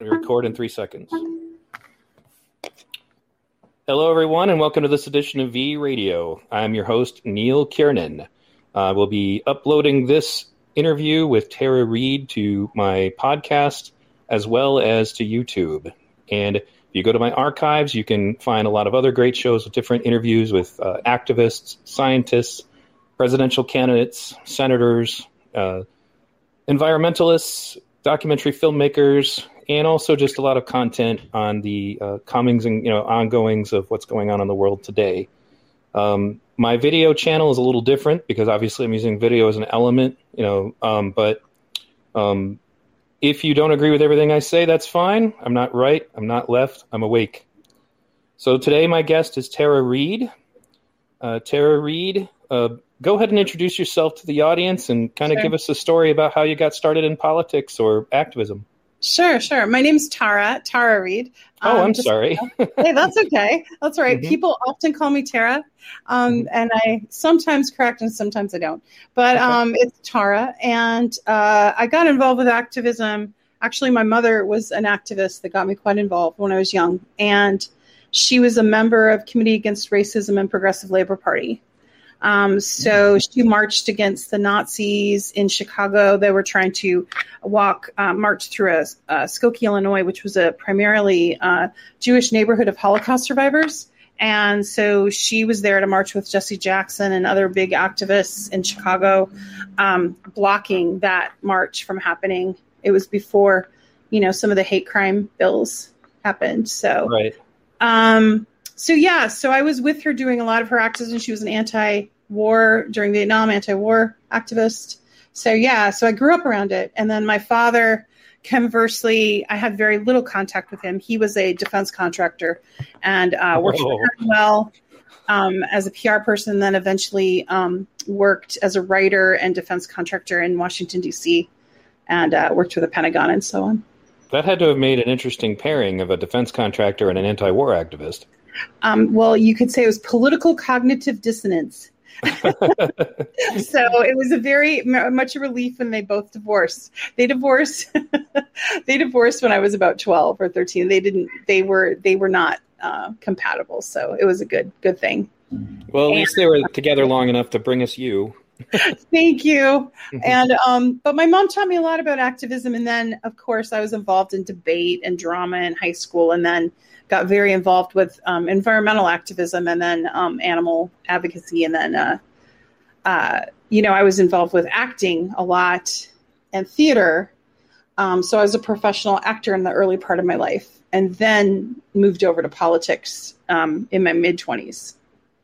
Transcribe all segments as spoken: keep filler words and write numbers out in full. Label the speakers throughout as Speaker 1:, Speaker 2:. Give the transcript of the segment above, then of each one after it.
Speaker 1: Record in three seconds. Hello, everyone, and welcome to this edition of V Radio. I'm your host, Neil Kiernan. I uh, will be uploading this interview with Tara Reid to my podcast as well as to YouTube. And if you go to my archives, you can find a lot of other great shows with different interviews with uh, activists, scientists, presidential candidates, senators, uh, environmentalists, documentary filmmakers, and also just a lot of content on the uh, comings and you know ongoings of what's going on in the world today. Um, my video channel is a little different because obviously I'm using video as an element, you know. Um, but um, if you don't agree with everything I say, that's fine. I'm not right. I'm not left. I'm awake. So today my guest is Tara Reid. Uh, Tara Reid, uh, go ahead and introduce yourself to the audience and kind of
Speaker 2: Sure.
Speaker 1: give us a story about how you got started in politics or activism.
Speaker 2: Sure, sure. My name's Tara, Tara Reid.
Speaker 1: Oh,
Speaker 2: Um,
Speaker 1: I'm
Speaker 2: just-
Speaker 1: sorry.
Speaker 2: Hey, that's okay. That's all right.
Speaker 1: Mhm.
Speaker 2: People often call me Tara, um,
Speaker 1: Mhm.
Speaker 2: and I sometimes correct and sometimes I don't. But
Speaker 1: Okay.
Speaker 2: um, it's Tara, and uh, I got involved with activism. Actually, my mother was an activist that got me quite involved when I was young, and she was a member of Committee Against Racism and Progressive Labor Party. Um, so she marched against the Nazis in Chicago. They were trying to walk, uh, march through a, a Skokie, Illinois, which was a primarily uh, Jewish neighborhood of Holocaust survivors. And so she was there to march with Jesse Jackson and other big activists in Chicago, um, blocking that march from happening. It was before, you know, some of the hate crime bills happened. So,
Speaker 1: Right.
Speaker 2: um, so yeah, so I was with her doing a lot of her activism. She was an anti-war during Vietnam, anti-war activist. So yeah, so I grew up around it. And then my father, conversely, I had very little contact with him. He was a defense contractor and uh, worked
Speaker 1: Whoa.
Speaker 2: for Honeywell um, as a P R person, then eventually um, worked as a writer and defense contractor in Washington, D C, and uh, worked for the Pentagon and so on.
Speaker 1: That had to have made an interesting pairing of a defense contractor and an anti-war activist.
Speaker 2: Um, well, you could say it was political cognitive dissonance. So it was a very m- much a relief when they both divorced. They divorced. They divorced when I was about twelve or thirteen. They didn't. They were. They were not uh, compatible. So it was a good good thing.
Speaker 1: Well, at least they were together long enough to bring us you.
Speaker 2: Thank you. And um, but my mom taught me a lot about activism, and then of course I was involved in debate and drama in high school, and then got very involved with um, environmental activism and then um, animal advocacy. And then, uh, uh, you know, I was involved with acting a lot and theater. Um, so I was a professional actor in the early part of my life and then moved over to politics um, in my mid-twenties.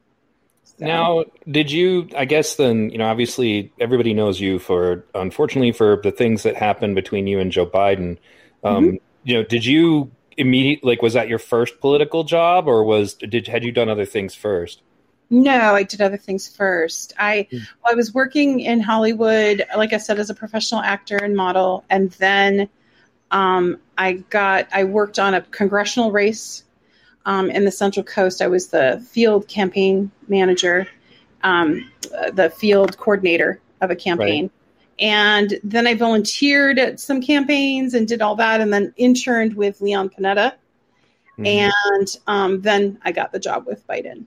Speaker 2: So.
Speaker 1: Now, did you, I guess then, you know, obviously everybody knows you for, unfortunately, for the things that happened between you and Joe Biden. Um,
Speaker 2: Mm-hmm.
Speaker 1: You know, did you immediate like was that your first political job, or was did had you done other things first?
Speaker 2: No, I did other things first. I
Speaker 1: Mm.
Speaker 2: well, I was working in Hollywood, like I said, as a professional actor and model, and then um, I got I worked on a congressional race um, in the Central Coast. I was the field campaign manager, um, uh, the field coordinator of a campaign.
Speaker 1: Right.
Speaker 2: And then I volunteered at some campaigns and did all that, and then interned with Leon Panetta.
Speaker 1: Mhm.
Speaker 2: And um, then I got the job with Biden.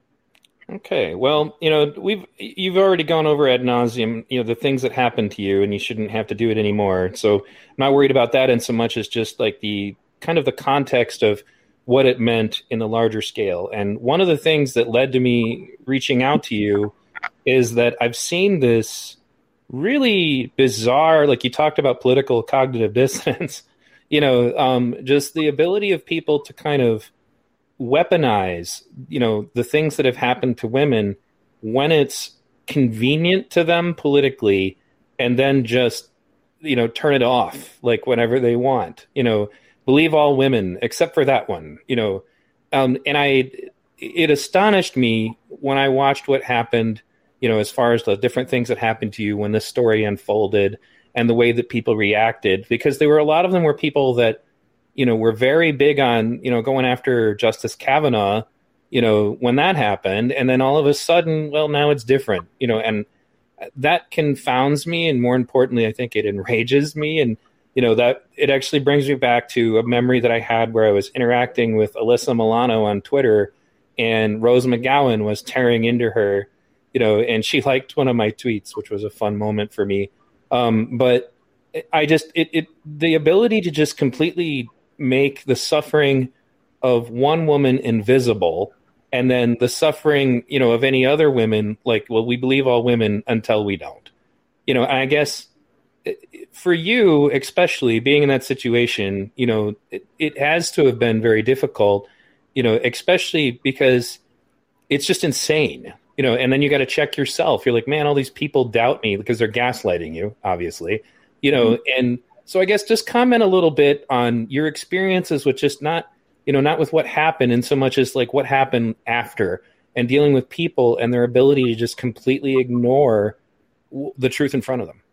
Speaker 1: Okay, well, you know, we've you've already gone over ad nauseum, you know, the things that happened to you, and you shouldn't have to do it anymore. So I'm not worried about that, in so much as just like the kind of the context of what it meant in the larger scale. And one of the things that led to me reaching out to you is that I've seen this really bizarre, like you talked about political cognitive dissonance, you know, um, just the ability of people to kind of weaponize, you know, the things that have happened to women when it's convenient to them politically, and then just, you know, turn it off like whenever they want, you know, believe all women except for that one, you know. Um, and I, it astonished me when I watched what happened, you know, as far as the different things that happened to you when this story unfolded and the way that people reacted, because there were a lot of them were people that, you know, were very big on, you know, going after Justice Kavanaugh, you know, when that happened. And then all of a sudden, well, now it's different, you know, and that confounds me. And more importantly, I think it enrages me. And you know, that it actually brings me back to a memory that I had where I was interacting with Alyssa Milano on Twitter, and Rose McGowan was tearing into her, you know, and she liked one of my tweets, which was a fun moment for me. Um, but I just, it, it, the ability to just completely make the suffering of one woman invisible, and then the suffering, you know, of any other women, like, well, we believe all women until we don't, you know, and I guess for you, especially being in that situation, you know, it, it has to have been very difficult, you know, especially because it's just insane, you know, and then you got to check yourself. You're like, man, all these people doubt me because they're gaslighting you, obviously, you know, mm-hmm. and so I guess just comment a little bit on your experiences with just not, you know, not with what happened, and so much as like what happened after, and dealing with people and their ability to just completely ignore w- the truth in front of them.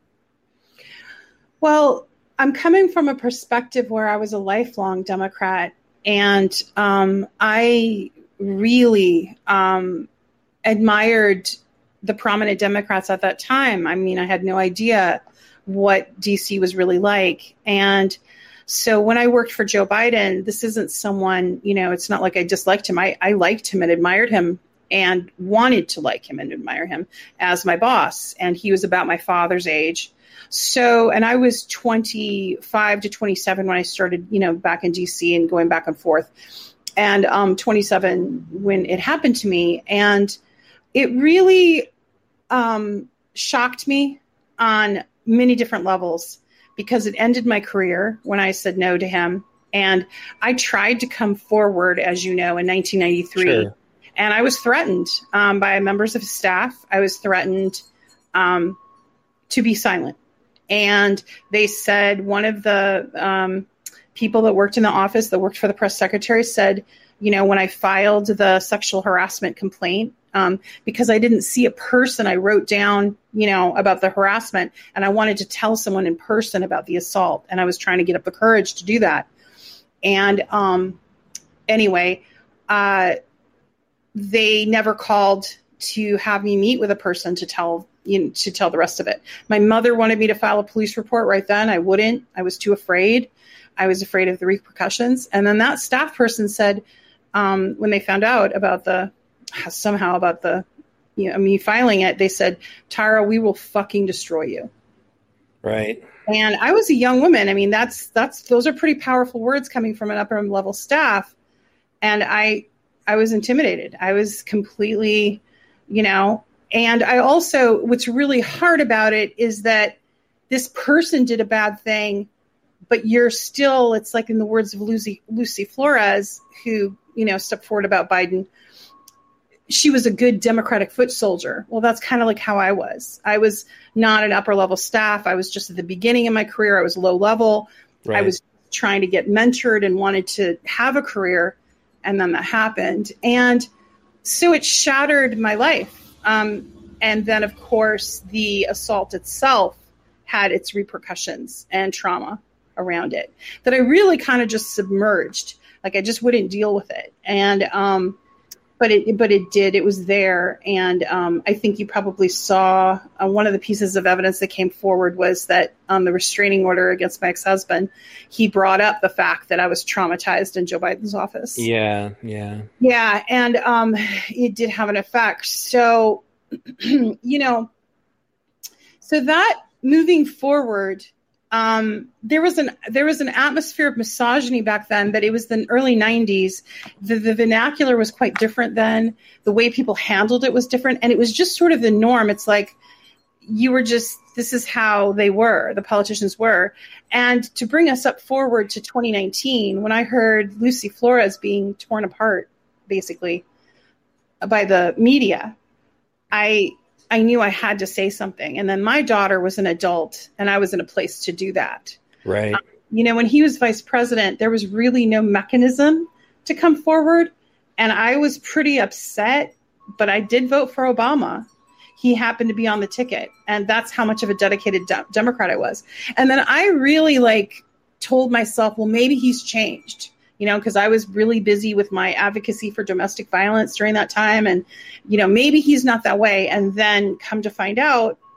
Speaker 2: Well, I'm coming from a perspective where I was a lifelong Democrat, and um, I really um, admired the prominent Democrats at that time. I mean, I had no idea what D C was really like. And so when I worked for Joe Biden, this isn't someone, you know, it's not like I disliked him. I, I liked him and admired him and wanted to like him and admire him as my boss. And he was about my father's age. So, and I was twenty-five to twenty-seven when I started, you know, back in D C and going back and forth, and um, twenty-seven when it happened to me. And it really um, shocked me on many different levels, because it ended my career when I said no to him. And I tried to come forward, as you know, in nineteen ninety-three. Sure. And I was threatened um, by members of his staff. I was threatened um, to be silent. And they said, one of the um, people that worked in the office, that worked for the press secretary, said, you know, when I filed the sexual harassment complaint, um, because I didn't see a person, I wrote down, you know, about the harassment, and I wanted to tell someone in person about the assault. And I was trying to get up the courage to do that. And um, anyway, uh, they never called to have me meet with a person to tell you know, to tell the rest of it. My mother wanted me to file a police report right then. I wouldn't. I was too afraid. I was afraid of the repercussions. And then that staff person said, um, when they found out about the, somehow about the, you know, me filing it, they said, Tara, we will fucking destroy you.
Speaker 1: Right.
Speaker 2: And I was a young woman. I mean, that's, that's, those are pretty powerful words coming from an upper level staff. And I, I was intimidated. I was completely, you know, and I also, what's really hard about it is that this person did a bad thing, but you're still, it's like in the words of Lucy, Lucy Flores, who, you know, stepped forward about Biden, she was a good Democratic foot soldier. Well, that's kind of like how I was. I was not an upper level staff. I was just at the beginning of my career. I was low level. Right. I was trying to get mentored and wanted to have a career. And then that happened. And so it shattered my life. Um, and then, of course, the assault itself had its repercussions and trauma around it that I really kind of just submerged. Like I just wouldn't deal with it. And um, but it but it did. It was there. And um, I think you probably saw uh, one of the pieces of evidence that came forward was that on the restraining order against my ex-husband, he brought up the fact that I was traumatized in Joe Biden's office.
Speaker 1: Yeah, yeah.
Speaker 2: Yeah, and um, it did have an effect. So, you know, so that moving forward, um, there was an there was an atmosphere of misogyny back then, but it was the early nineties. The, the vernacular was quite different then. The way people handled it was different, and it was just sort of the norm. It's like you were just, this is how they were, the politicians were. And to bring us up forward to twenty nineteen, when I heard Lucy Flores being torn apart, basically, by the media, I I knew I had to say something. And then my daughter was an adult, and I was in a place to do that.
Speaker 1: Right.
Speaker 2: Um, you know, when he was vice president, there was really no mechanism to come forward. And I was pretty upset, but I did vote for Obama. He happened to be on the ticket. And that's how much of a dedicated de- Democrat I was. And then I really like told myself, well, maybe he's changed. You know, because I was really busy with my advocacy for domestic violence during that time. And, you know, maybe he's not that way. And then come to find out,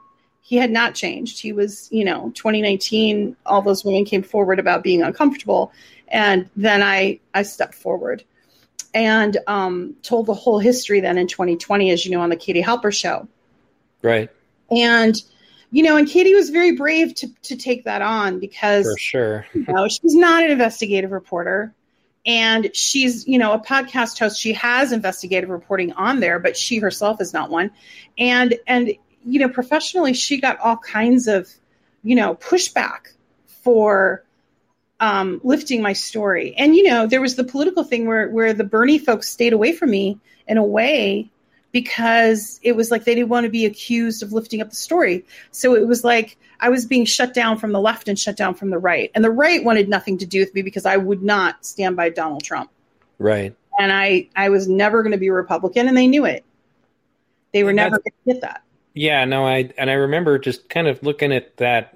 Speaker 2: He had not changed. He was, you know, twenty nineteen, all those women came forward about being uncomfortable. And then I, I stepped forward and um, told the whole history then in twenty twenty, as you know, on the Katie Halper show.
Speaker 1: Right.
Speaker 2: And, you know, and Katie was very brave to, to take that on because
Speaker 1: For sure.
Speaker 2: you know, she's not an investigative reporter. And she's, you know, a podcast host. She has investigative reporting on there, but she herself is not one. And, and, you know, professionally, she got all kinds of, you know, pushback for um, lifting my story. And, you know, there was the political thing where, where the Bernie folks stayed away from me in a way because it was like they didn't want to be accused of lifting up the story. So it was like I was being shut down from the left and shut down from the right. And the right wanted nothing to do with me because I would not stand by Donald Trump.
Speaker 1: Right.
Speaker 2: And I, I was never going to be a Republican, and they knew it. They were never going to get that.
Speaker 1: Yeah, no, I and I remember just kind of looking at that.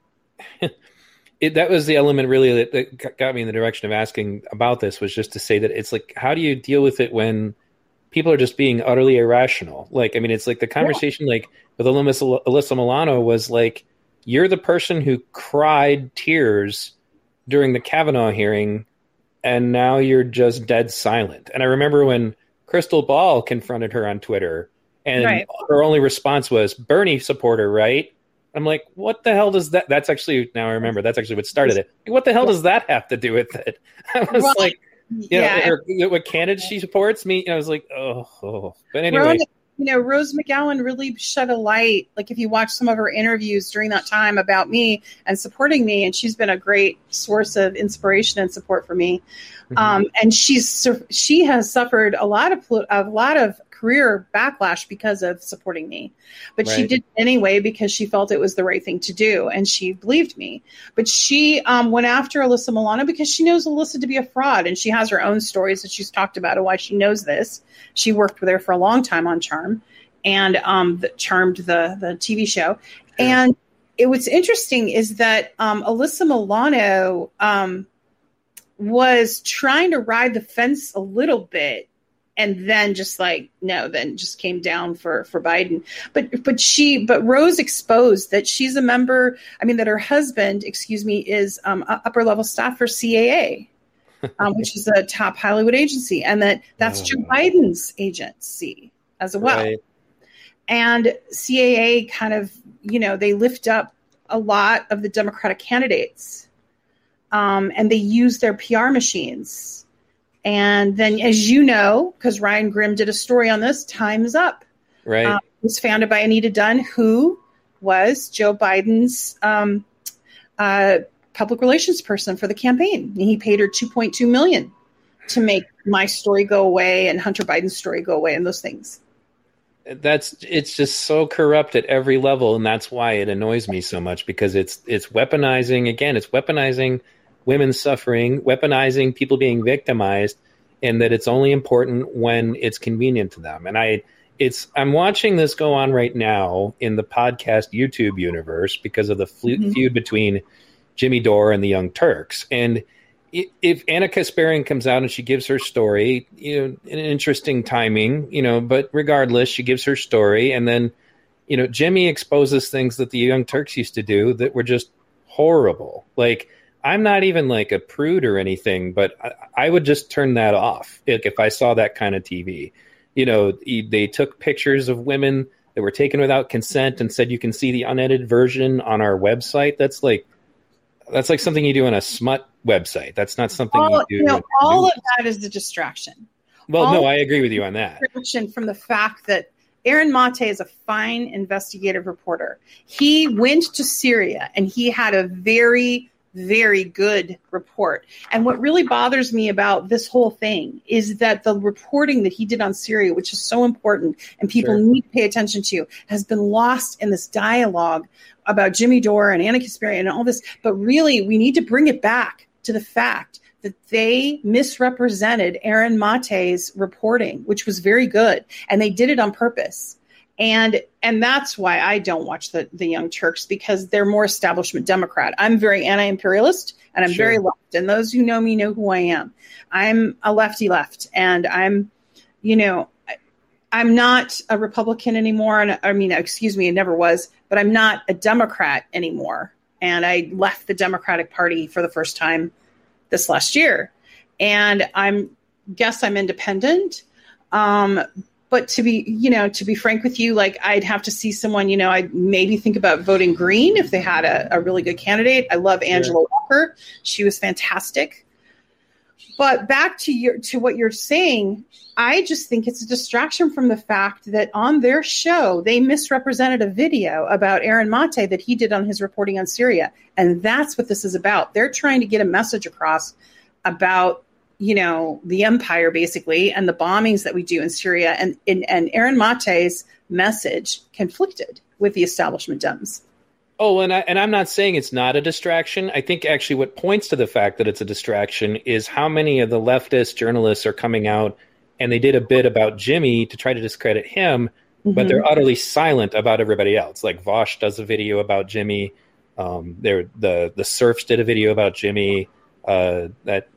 Speaker 1: it, that was the element really that, that got me in the direction of asking about this, was just to say that it's like, how do you deal with it when people are just being utterly irrational? Like, I mean, it's like the conversation, yeah. like with Alyssa, Alyssa Milano was like, you're the person who cried tears during the Kavanaugh hearing, and now you're just dead silent. And I remember when Crystal Ball confronted her on Twitter, and right. her only response was, Bernie supporter, right? I'm like, what the hell does that? That's actually, now I remember, that's actually what started it. What the hell does that have to do with it? I was well, like, you yeah. know, her, what candidate she supports me. I was like, oh, oh. But anyway.
Speaker 2: Rose, you know, Rose McGowan really shed a light. Like if you watch some of her interviews during that time about me and supporting me, and she's been a great source of inspiration and support for me. Mm-hmm. Um, and she's she has suffered a lot of a lot of career backlash because of supporting me, but right. she did it anyway because she felt it was the right thing to do, and she believed me. But she um, went after Alyssa Milano because she knows Alyssa to be a fraud, and she has her own stories that she's talked about and why she knows this. She worked with her for a long time on Charm, and um, the, Charmed the the T V show. Sure. And it, what's interesting is that um, Alyssa Milano um, was trying to ride the fence a little bit. And then just like, no, then just came down for, for Biden. But but she, but Rose exposed that she's a member, I mean, that her husband, excuse me, is um, upper level staff for C A A, um, which is a top Hollywood agency. And that that's oh. Joe Biden's agency as well. Right. And C A A kind of, you know, they lift up a lot of the Democratic candidates, um, and they use their P R machines. And then, as you know, because Ryan Grimm did a story on this, Time's Up.
Speaker 1: Right. Um,
Speaker 2: it was founded by Anita Dunn, who was Joe Biden's um, uh, public relations person for the campaign. And he paid her two point two million dollars to make my story go away and Hunter Biden's story go away and those things.
Speaker 1: That's it's just so corrupt at every level. And that's why it annoys me so much, because it's it's weaponizing. Again, it's weaponizing women suffering, weaponizing people being victimized, and that it's only important when it's convenient to them. And I, it's, I'm watching this go on right now in the podcast YouTube universe because of the feud mm-hmm. between Jimmy Dore and the Young Turks. And if Anna Kasparian comes out and she gives her story, you know, an interesting timing, you know, but regardless, she gives her story. And then, you know, Jimmy exposes things that the Young Turks used to do that were just horrible. Like, I'm not even like a prude or anything, but I, I would just turn that off if, if I saw that kind of T V. You know, they took pictures of women that were taken without consent and said you can see the unedited version on our website. That's like that's like something you do on a smut website. That's not something
Speaker 2: all,
Speaker 1: you do.
Speaker 2: You know, all of that is the distraction.
Speaker 1: Well,
Speaker 2: all
Speaker 1: no, I agree with you on that.
Speaker 2: Distraction from the fact that Aaron Mate is a fine investigative reporter. He went to Syria and he had a very very good report. And what really bothers me about this whole thing is that the reporting that he did on Syria, which is so important and people sure. need to pay attention to, has been lost in this dialogue about Jimmy Dore and Anna Kasparian and all this. But really, we need to bring it back to the fact that they misrepresented Aaron Mate's reporting, which was very good. And they did it on purpose. And and that's why I don't watch the, the Young Turks, because they're more establishment Democrat. I'm very anti-imperialist and I'm sure. very left. And those who know me know who I am. I'm a lefty left, and I'm, you know, I'm not a Republican anymore. And I mean, excuse me, it never was. but I'm not a Democrat anymore. And I left the Democratic Party for the first time this last year. And I'm guess I'm independent. Um, but to be, you know, to be frank with you, like I'd have to see someone, you know, I'd maybe think about voting Green if they had a, a really good candidate. I love Angela yeah. Walker. She was fantastic. But back to your to what you're saying, I just think it's a distraction from the fact that on their show, they misrepresented a video about Aaron Mate that he did on his reporting on Syria. And that's what this is about. They're trying to get a message across about, you know, the empire, basically, and the bombings that we do in Syria. And, and, and Aaron Mate's message conflicted with the establishment Dems.
Speaker 1: Oh, and, I, and I'm not saying it's not a distraction. I think actually what points to the fact that it's a distraction is how many of the leftist journalists are coming out, and they did a bit about Jimmy to try to discredit him, mm-hmm. but they're utterly silent about everybody else. Like Vosh does a video about Jimmy. Um, the the Serfs did a video about Jimmy. Uh, that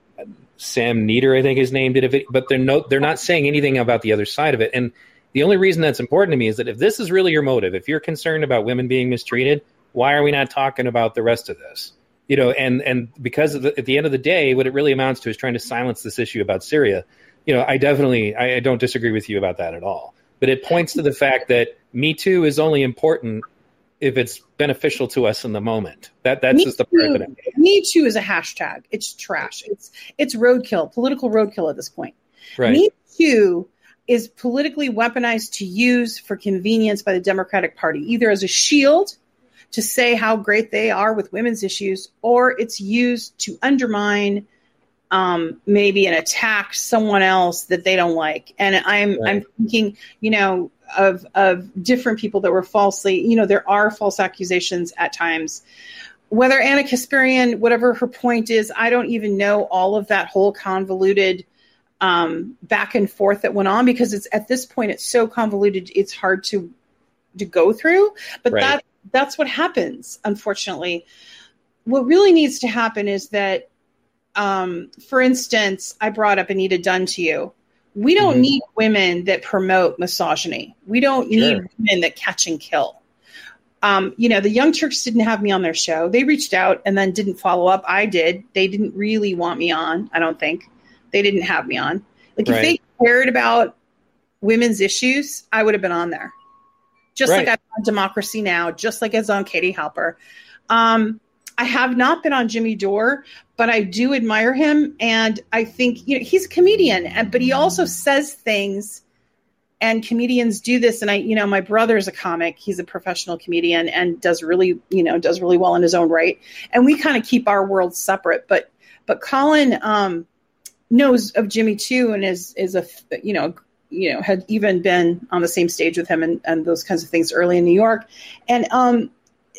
Speaker 1: Sam Nieder, I think his name, did a video, but they're no, they're not saying anything about the other side of it. And the only reason that's important to me is that if this is really your motive, if you're concerned about women being mistreated, why are we not talking about the rest of this? You know, and and because of the, at the end of the day, what it really amounts to is trying to silence this issue about Syria. You know, I definitely I, I don't disagree with you about that at all. But it points to the fact that Me Too is only important if it's beneficial to us in the moment. That that's
Speaker 2: Me
Speaker 1: just the
Speaker 2: too,
Speaker 1: part that I'm
Speaker 2: Me Too is a hashtag. It's trash. It's it's roadkill, political roadkill at this point.
Speaker 1: Right.
Speaker 2: Me Too is politically weaponized to use for convenience by the Democratic Party, either as a shield to say how great they are with women's issues, or it's used to undermine um, maybe and attack someone else that they don't like. And I'm right. I'm thinking, you know, of of different people that were falsely, you know, there are false accusations at times. Whether Anna Kasparian, whatever her point is, I don't even know all of that whole convoluted um, back and forth that went on, because it's at this point it's so convoluted, it's hard to to go through. But right. that that's what happens, unfortunately. What really needs to happen is that, um, for instance, I brought up Anita Dunn to you. We don't mm-hmm. need women that promote misogyny. We don't need sure. women that catch and kill. Um, you know, the Young Turks didn't have me on their show. They reached out and then didn't follow up. I did. They didn't really want me on, I don't think. They didn't have me on. Like, right. if they cared about women's issues, I would have been on there. Just right. like I'm on Democracy Now!, just like it's on Katie Halper. Um, I have not been on Jimmy Dore, but I do admire him. And I think, you know, he's a comedian, and, but he also says things, and comedians do this. And I, you know, my brother's a comic. He's a professional comedian and does really, you know, does really well in his own right. And we kind of keep our worlds separate. But, but Colin um, knows of Jimmy too, and is, is a, you know, you know, had even been on the same stage with him and, and those kinds of things early in New York. And um,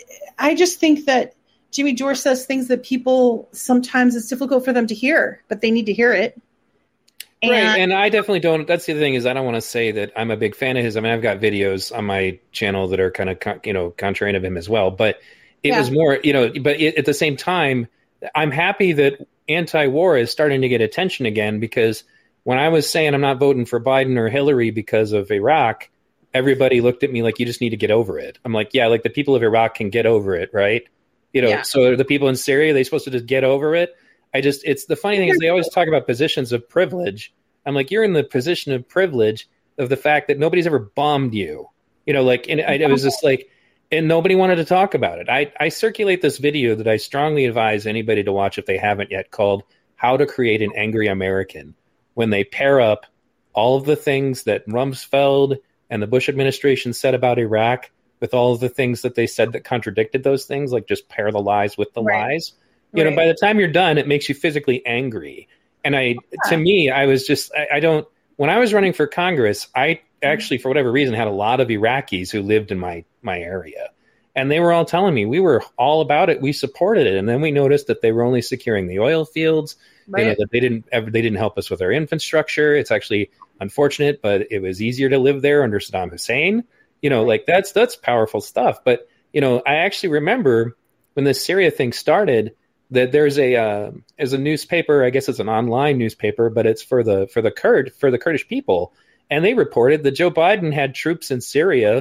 Speaker 2: I just think that Jimmy Dore says things that people, sometimes it's difficult for them to hear, but they need to hear it.
Speaker 1: And, right. And I definitely don't, that's the other thing is I don't want to say that I'm a big fan of his. I mean, I've got videos on my channel that are kind of, you know, contrary of him as well, but it yeah. was more, you know, but it, at the same time, I'm happy that anti-war is starting to get attention again, because when I was saying I'm not voting for Biden or Hillary because of Iraq, everybody looked at me like, you just need to get over it. I'm like, yeah, like the people of Iraq can get over it, right? You know, yeah. so the people in Syria, are they supposed to just get over it? I just, it's the funny thing is they always talk about positions of privilege. I'm like, you're in the position of privilege of the fact that nobody's ever bombed you. You know, like, and I, it was just like, and nobody wanted to talk about it. I, I circulate this video that I strongly advise anybody to watch if they haven't yet, called How to Create an Angry American, when they pair up all of the things that Rumsfeld and the Bush administration said about Iraq with all of the things that they said that contradicted those things, like just pair the lies with the right. lies. You right. know, by the time you're done, it makes you physically angry. And I, yeah. to me, I was just, I, I don't, when I was running for Congress, I actually, for whatever reason, had a lot of Iraqis who lived in my, my area. And they were all telling me we were all about it. We supported it. And then we noticed that they were only securing the oil fields, right. you know, that they didn't ever, they didn't help us with our infrastructure. It's actually unfortunate, but it was easier to live there under Saddam Hussein. You know, like that's, that's powerful stuff. But, you know, I actually remember when the Syria thing started, that there's a, uh, as a newspaper, I guess it's an online newspaper, but it's for the, for the Kurd, for the Kurdish people. And they reported that Joe Biden had troops in Syria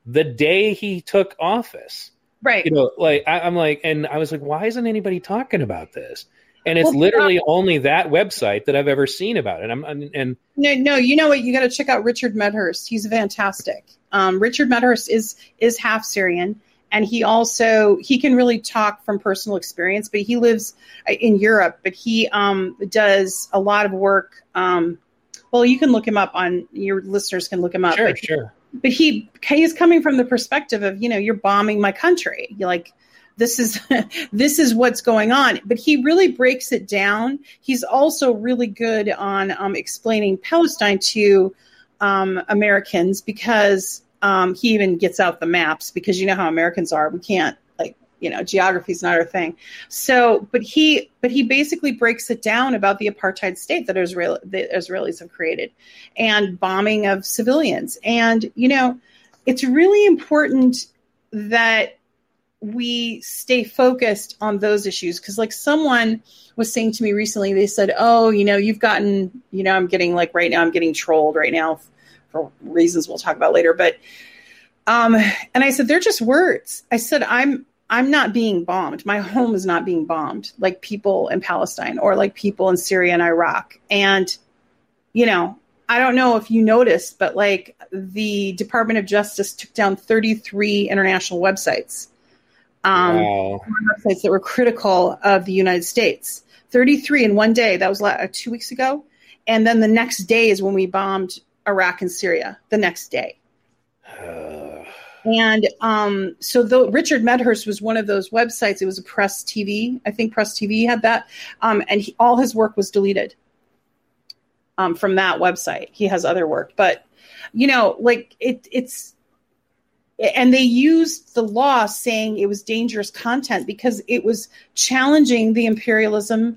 Speaker 1: the day he took office.
Speaker 2: Right.
Speaker 1: You know, like I, I'm like, and I was like, why isn't anybody talking about this? And it's
Speaker 2: well,
Speaker 1: literally uh, only that website that I've ever seen about it. I'm, I'm and
Speaker 2: no, no, you know what? You got to check out Richard Medhurst. He's fantastic. Um, Richard Medhurst is is half Syrian, and he also he can really talk from personal experience. But he lives in Europe. But he um, does a lot of work. Um, well, you can look him up on your listeners can look him up.
Speaker 1: Sure,
Speaker 2: but,
Speaker 1: sure.
Speaker 2: But he he's coming from the perspective of, you know, you're bombing my country. You're like. This is this is what's going on. But he really breaks it down. He's also really good on um, explaining Palestine to um, Americans because um, he even gets out the maps because you know how Americans are. We can't like, you know, geography is not our thing. So but he but he basically breaks it down about the apartheid state that Israel, the Israelis have created and bombing of civilians. And, you know, it's really important that we stay focused on those issues. Cause like someone was saying to me recently, they said, oh, you know, you've gotten, you know, I'm getting like right now, I'm getting trolled right now for reasons we'll talk about later. But, um, and I said, they're just words. I said, I'm, I'm not being bombed. My home is not being bombed like people in Palestine or like people in Syria and Iraq. And, you know, I don't know if you noticed, but like the Department of Justice took down thirty-three international websites. Um, wow. Websites that were critical of the United States. thirty-three in one day. That was like, uh, two weeks ago. And then the next day is when we bombed Iraq and Syria. The next day. Uh. And um, so the, Richard Medhurst was one of those websites. It was a Press T V. I think Press T V had that. Um, and he, all his work was deleted um, from that website. He has other work. But, you know, like it, it's, and they used the law saying it was dangerous content because it was challenging the imperialism.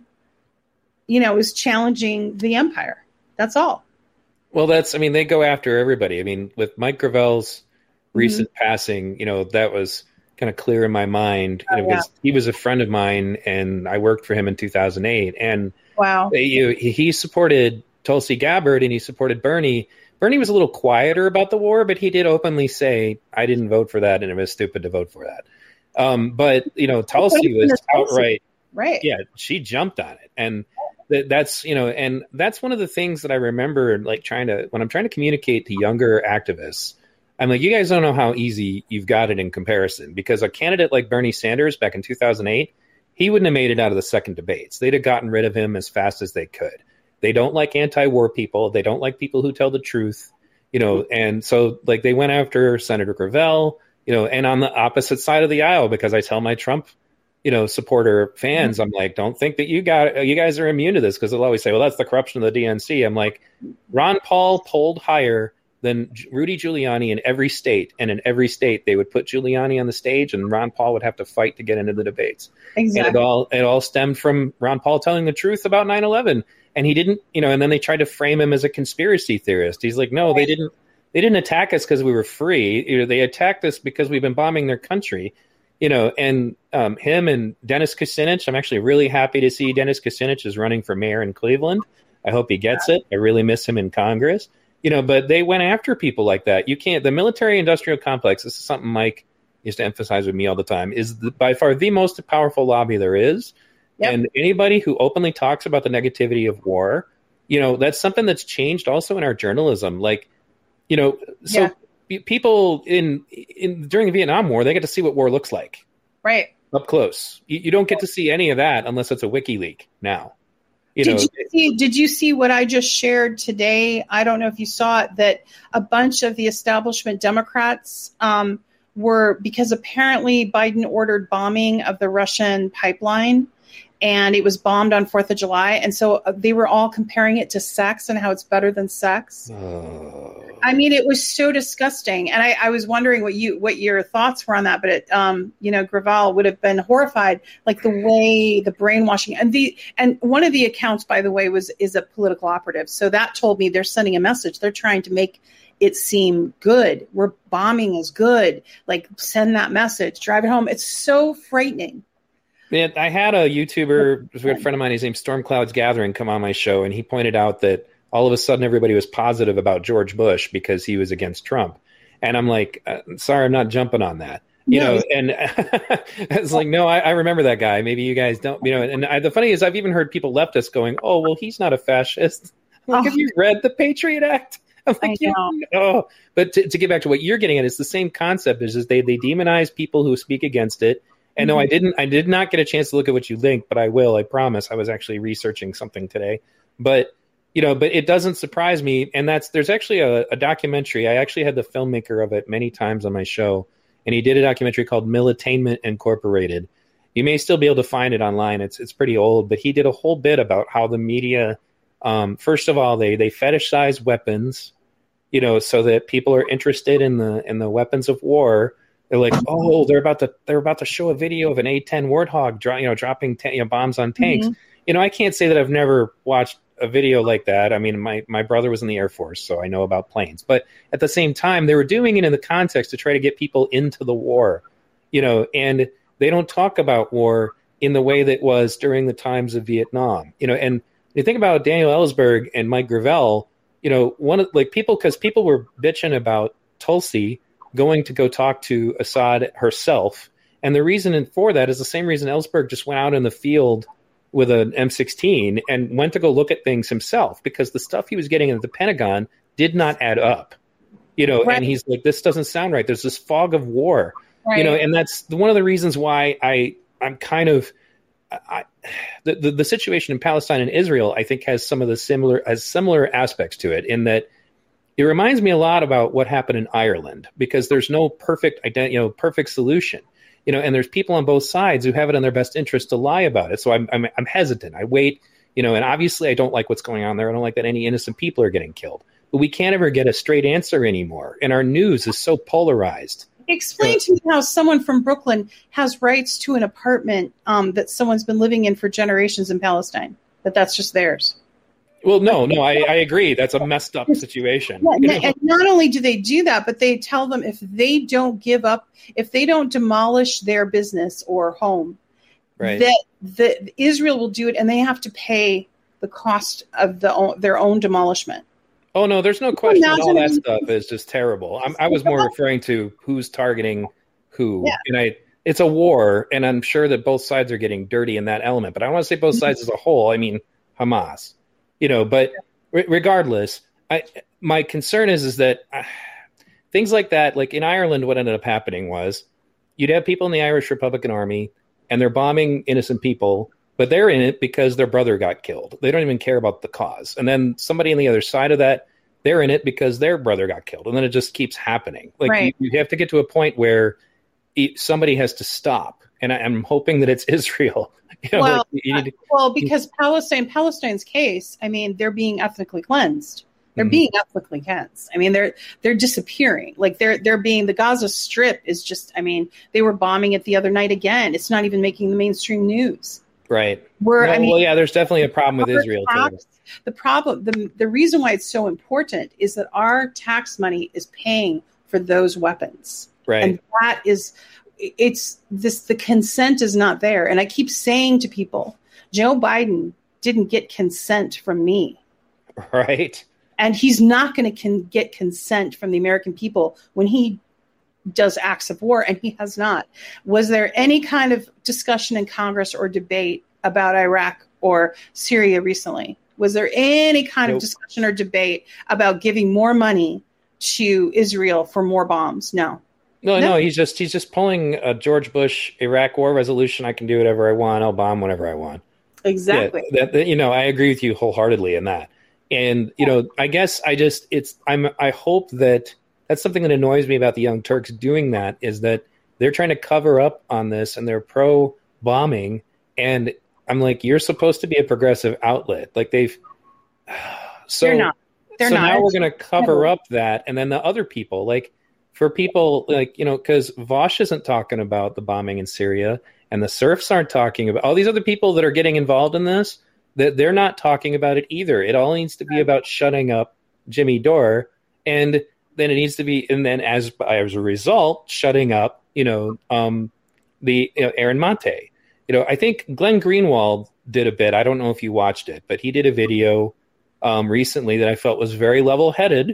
Speaker 2: You know, it was challenging the empire. That's all.
Speaker 1: Well, that's, I mean, they go after everybody. I mean, with Mike Gravel's recent mm-hmm. passing, you know, that was kind of clear in my mind, you know, oh, yeah. because he was a friend of mine and I worked for him in two thousand eight. And
Speaker 2: wow,
Speaker 1: he, he supported Tulsi Gabbard and he supported Bernie. Bernie was a little quieter about the war, but he did openly say, I didn't vote for that, and it was stupid to vote for that. Um, but, you know, Tulsi was outright,
Speaker 2: right?
Speaker 1: Yeah, she jumped on it. And th- that's, you know, and that's one of the things that I remember, like, trying to, when I'm trying to communicate to younger activists, I'm like, you guys don't know how easy you've got it in comparison, because a candidate like Bernie Sanders back in two thousand eight, he wouldn't have made it out of the second debates. They'd have gotten rid of him as fast as they could. They don't like anti-war people. They don't like people who tell the truth, you know, and so like they went after Senator Gravel, you know, and on the opposite side of the aisle, because I tell my Trump, you know, supporter fans, I'm like, don't think that you got, you guys are immune to this, because they'll always say, well, that's the corruption of the D N C. I'm like, Ron Paul polled higher than Rudy Giuliani in every state, and in every state they would put Giuliani on the stage, and Ron Paul would have to fight to get into the debates.
Speaker 2: Exactly.
Speaker 1: And it all it all stemmed from Ron Paul telling the truth about nine eleven. And he didn't, you know, and then they tried to frame him as a conspiracy theorist. He's like, no, they didn't, they didn't attack us because we were free. You know, they attacked us because we've been bombing their country, you know, and um, him and Dennis Kucinich, I'm actually really happy to see Dennis Kucinich is running for mayor in Cleveland. I hope he gets it. I really miss him in Congress, you know, but they went after people like that. You can't, the military industrial complex, this is something Mike used to emphasize with me all the time, is the, by far the most powerful lobby there is. Yep. And anybody who openly talks about the negativity of war, you know, that's something that's changed also in our journalism. Like, you know, so yeah. people in, in during the Vietnam War, they get to see what war looks like.
Speaker 2: Right.
Speaker 1: Up close. You, you don't get to see any of that unless it's a WikiLeaks now. You
Speaker 2: did
Speaker 1: know,
Speaker 2: you see, did you see what I just shared today? I don't know if you saw it, that a bunch of the establishment Democrats um, were, because apparently Biden ordered bombing of the Russian pipeline, and it was bombed on fourth of July. And so they were all comparing it to sex and how it's better than sex. Oh. I mean, it was so disgusting. And I, I was wondering what you what your thoughts were on that. But, it, um, you know, Gravel would have been horrified, like the way the brainwashing. And the and one of the accounts, by the way, was is a political operative. So that told me they're sending a message. They're trying to make it seem good. We're bombing is good. Like, send that message. Drive it home. It's so frightening.
Speaker 1: Yeah, I had a YouTuber, a good friend of mine, his name's Storm Clouds Gathering, come on my show, and he pointed out that all of a sudden everybody was positive about George Bush because he was against Trump. And I'm like, uh, sorry, I'm not jumping on that. You
Speaker 2: No.
Speaker 1: know, and it's like, no, I, I remember that guy. Maybe you guys don't, you know, and I, the funny is I've even heard people leftists going, oh, well, he's not a fascist. I'm like,
Speaker 2: Oh.
Speaker 1: have you read the Patriot Act? I'm like,
Speaker 2: I
Speaker 1: yeah,
Speaker 2: know.
Speaker 1: oh, but to, to get back to what you're getting at, it's the same concept is, is they, they demonize people who speak against it. And no, I didn't, I did not get a chance to look at what you linked, but I will, I promise. I was actually researching something today, but you know, but it doesn't surprise me. And that's, there's actually a, a documentary. I actually had the filmmaker of it many times on my show, and he did a documentary called Militainment Incorporated. You may still be able to find it online. It's, it's pretty old, but he did a whole bit about how the media, um, first of all, they, they fetishize weapons, you know, so that people are interested in the, in the weapons of war. They're like, oh, they're about to they're about to show a video of an A ten Warthog, dro- you know, dropping ta- you know, bombs on tanks. Mm-hmm. You know, I can't say that I've never watched a video like that. I mean, my my brother was in the Air Force, so I know about planes. But at the same time, they were doing it in the context to try to get people into the war. You know, and they don't talk about war in the way that was during the times of Vietnam. You know, and you think about Daniel Ellsberg and Mike Gravel. You know, one of like people because people were bitching about Tulsi going to go talk to Assad herself. And the reason for that is the same reason Ellsberg just went out in the field with an M sixteen and went to go look at things himself, because the stuff he was getting at the Pentagon did not add up. You know, right. And he's like, this doesn't sound right. There's this fog of war, right. You know, and that's one of the reasons why I, I'm kind of, I, the, the, the situation in Palestine and Israel, I think has some of the similar, has similar aspects to it in that, it reminds me a lot about what happened in Ireland, because there's no perfect, ident- you know, perfect solution, you know, and there's people on both sides who have it in their best interest to lie about it. So I'm, I'm, I'm hesitant. I wait, you know, and obviously I don't like what's going on there. I don't like that any innocent people are getting killed, but we can't ever get a straight answer anymore. And our news is so polarized.
Speaker 2: Explain to me how someone from Brooklyn has rights to an apartment um, that someone's been living in for generations in Palestine, that that's just theirs.
Speaker 1: Well, no, no, I, I agree. That's a messed up situation.
Speaker 2: Yeah,
Speaker 1: you know?
Speaker 2: And not only do they do that, but they tell them if they don't give up, if they don't demolish their business or home,
Speaker 1: right.
Speaker 2: that, that Israel will do it, and they have to pay the cost of the their own demolishment.
Speaker 1: Oh, no, there's no question. All that stuff is just terrible. I'm, I was more referring to who's targeting who. Yeah. And I, it's a war, and I'm sure that both sides are getting dirty in that element. But I don't want to say both sides as a whole. I mean, Hamas. You know, but re- regardless, I, my concern is is that uh, things like that, like in Ireland, what ended up happening was you'd have people in the Irish Republican Army, and they're bombing innocent people, but they're in it because their brother got killed. They don't even care about the cause. And then somebody on the other side of that, they're in it because their brother got killed. And then it just keeps happening. Like
Speaker 2: right.
Speaker 1: you, you have to get to a point where it, somebody has to stop. And I, I'm hoping that it's Israel. You know,
Speaker 2: well,
Speaker 1: like you need to,
Speaker 2: well, because Palestine, Palestine's case, I mean, they're being ethnically cleansed. They're mm-hmm. being ethnically cleansed. I mean, they're they're disappearing. Like they're they're being the Gaza Strip is just. I mean, they were bombing it the other night again. It's not even making the mainstream news.
Speaker 1: Right.
Speaker 2: We're,
Speaker 1: no,
Speaker 2: I mean,
Speaker 1: well, yeah. There's definitely a problem with Israel
Speaker 2: tax,
Speaker 1: too.
Speaker 2: The problem, the the reason why it's so important is that our tax money is paying for those weapons,
Speaker 1: right?
Speaker 2: And that is. It's this, the consent is not there. And I keep saying to people, Joe Biden didn't get consent from me.
Speaker 1: Right.
Speaker 2: And he's not going to con- get consent from the American people when he does acts of war, and he has not. Was there any kind of discussion in Congress or debate about Iraq or Syria recently? Was there any kind nope. of discussion or debate about giving more money to Israel for more bombs? No.
Speaker 1: No, no, no, he's just he's just pulling a George Bush Iraq War resolution. I can do whatever I want. I'll bomb whenever I want.
Speaker 2: Exactly.
Speaker 1: Yeah, that, that, you know, I agree with you wholeheartedly in that. And you know, I guess I just it's I'm I hope that that's something that annoys me about the Young Turks doing that is that they're trying to cover up on this and they're pro bombing. And I'm like, you're supposed to be a progressive outlet. Like they've so
Speaker 2: they're not. They're
Speaker 1: so
Speaker 2: not.
Speaker 1: now we're going to cover up that, and then the other people like. For people like, you know, because Vosh isn't talking about the bombing in Syria and the serfs aren't talking about all these other people that are getting involved in this, that they're not talking about it either. It all needs to be about shutting up Jimmy Dore. And then it needs to be, and then as, as a result, shutting up, you know, um, the you know, Aaron Monte. You know, I think Glenn Greenwald did a bit. I don't know if you watched it, but he did a video um, recently that I felt was very level-headed.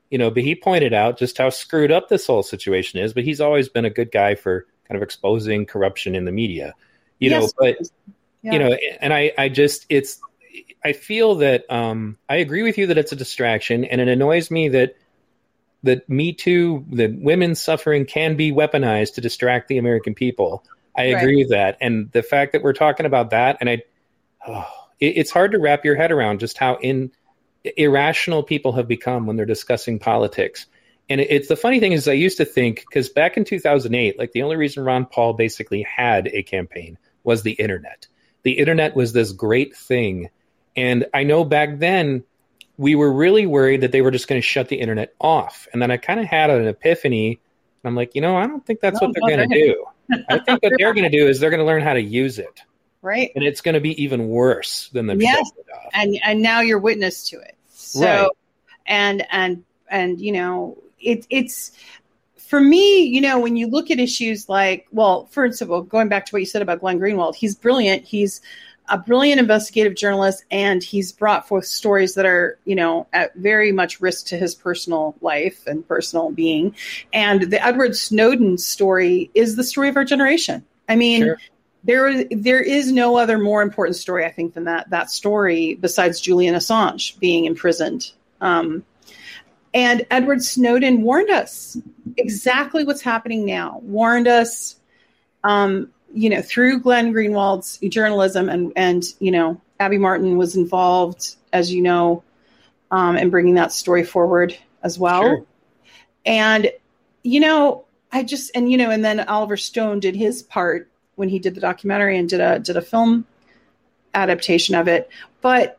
Speaker 1: you know, but he pointed out just how screwed up this whole situation is. But he's always been a good guy for kind of exposing corruption in the media, you yes. know. But yeah. you know, and I, I just, it's, I feel that um, I agree with you that it's a distraction, and it annoys me that that Me Too, that women's suffering can be weaponized to distract the American people. I agree right. with that, and the fact that we're talking about that, and I, oh, it, it's hard to wrap your head around just how in irrational people have become when they're discussing politics. And it, it's the funny thing is, I used to think, because back in two thousand eight, like the only reason Ron Paul basically had a campaign was the internet. The internet was this great thing. And I know back then we were really worried that they were just going to shut the internet off. And then I kind of had an epiphany. I'm like, you know, I don't think that's no, what they're going to do. I think what they're going to do is they're going to learn how to use it.
Speaker 2: Right.
Speaker 1: And it's going to be even worse than them
Speaker 2: yes.
Speaker 1: shutting it off.
Speaker 2: And and now you're witness to it. So
Speaker 1: right.
Speaker 2: and and and you know, it it's for me, you know, when you look at issues like, well, for instance, well, going back to what you said about Glenn Greenwald, he's brilliant. He's a brilliant investigative journalist, and he's brought forth stories that are, you know, at very much risk to his personal life and personal being. And the Edward Snowden story is the story of our generation. I mean, sure. there there is no other more important story, I think, than that that story besides Julian Assange being imprisoned. Um, and Edward Snowden warned us exactly what's happening now. Warned us. Um, you know, through Glenn Greenwald's journalism, and, and, you know, Abby Martin was involved, as you know, um, in bringing that story forward as well. Sure. And, you know, I just, and, you know, and then Oliver Stone did his part when he did the documentary and did a, did a film adaptation of it. But,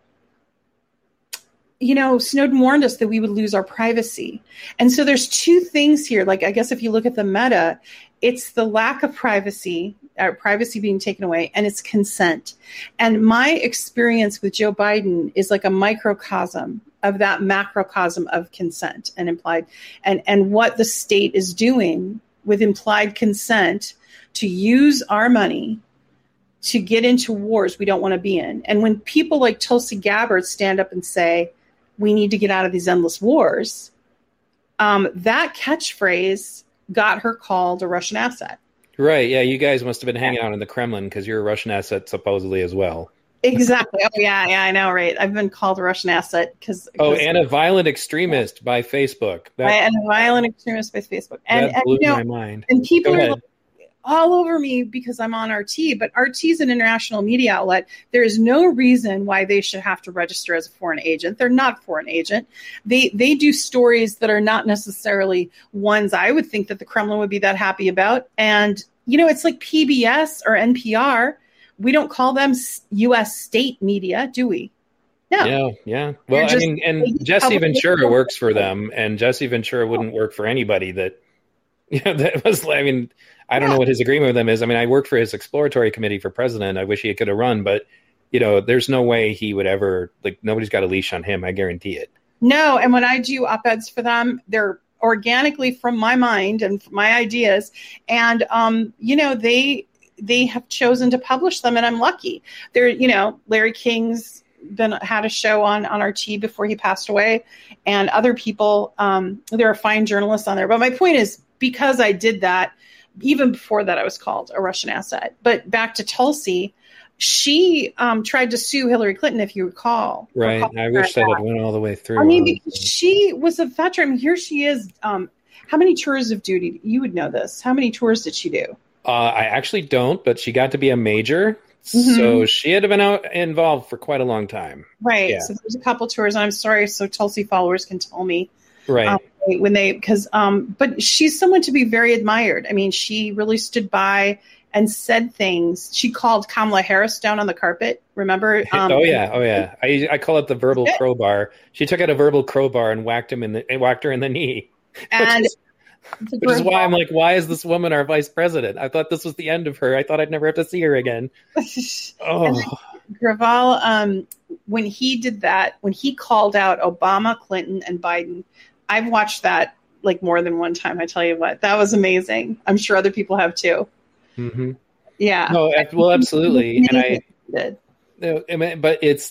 Speaker 2: you know, Snowden warned us that we would lose our privacy. And so there's two things here. Like, I guess if you look at the meta, it's the lack of privacy, or privacy being taken away, and it's consent. And my experience with Joe Biden is like a microcosm of that macrocosm of consent and implied, and, and what the state is doing with implied consent to use our money to get into wars we don't want to be in. And when people like Tulsi Gabbard stand up and say, we need to get out of these endless wars, um, that catchphrase got her called a Russian asset.
Speaker 1: Right. Yeah. You guys must have been hanging out in the Kremlin because you're a Russian asset supposedly as well.
Speaker 2: Exactly. Oh, yeah. Yeah, I know. Right. I've been called a Russian asset because.
Speaker 1: Oh, and a violent extremist by Facebook.
Speaker 2: That, and a violent extremist by Facebook. And,
Speaker 1: that blew
Speaker 2: and, you know,
Speaker 1: my mind.
Speaker 2: And people are like, all over me because I'm on R T, but R T is an international media outlet. There is no reason why they should have to register as a foreign agent. They're not a foreign agent. They they do stories that are not necessarily ones I would think that the Kremlin would be that happy about. And, you know, it's like P B S or N P R. We don't call them U S state media, do we? No.
Speaker 1: Yeah, yeah. Well, just, I mean, and Jesse Ventura works for them, and Jesse Ventura wouldn't work for anybody that, you know, that was, I mean, I don't yeah. know what his agreement with them is. I mean, I worked for his exploratory committee for president. I wish he could have run, but, you know, there's no way he would ever, like, nobody's got a leash on him. I guarantee it.
Speaker 2: No. And when I do op-eds for them, they're organically from my mind and from my ideas. And, um, you know, they, they have chosen to publish them, and I'm lucky. They're, you know, Larry King's been, had a show on, on R T before he passed away, and other people, um, there are fine journalists on there. But my point is, because I did that, even before that, I was called a Russian asset. But back to Tulsi, she um, tried to sue Hillary Clinton, if you recall.
Speaker 1: Right. I wish that had went all the way through.
Speaker 2: I mean, because she was a veteran. Here she is. Um, how many tours of duty? You would know this. How many tours did she do?
Speaker 1: Uh, I actually don't, but she got to be a major. Mm-hmm. So she had been out involved for quite a long time.
Speaker 2: Right.
Speaker 1: Yeah.
Speaker 2: So there's a couple tours, and I'm sorry, so Tulsi followers can tell me.
Speaker 1: Right.
Speaker 2: Um, when they, because, um, but she's someone to be very admired. I mean, she really stood by and said things. She called Kamala Harris down on the carpet. Remember?
Speaker 1: Um, oh yeah, oh yeah. I I call it the verbal crowbar. She took out a verbal crowbar and whacked him in the and whacked her in the knee.
Speaker 2: And
Speaker 1: which is, which is why I'm like, why is this woman our vice president? I thought this was the end of her. I thought I'd never have to see her again. Oh.
Speaker 2: Graval, um, when he did that, when he called out Obama, Clinton, and Biden. I've watched that like more than one time. I tell you what, that was amazing. I'm sure other people have too.
Speaker 1: Mm-hmm.
Speaker 2: Yeah.
Speaker 1: No, well, absolutely. And I, did. But it's,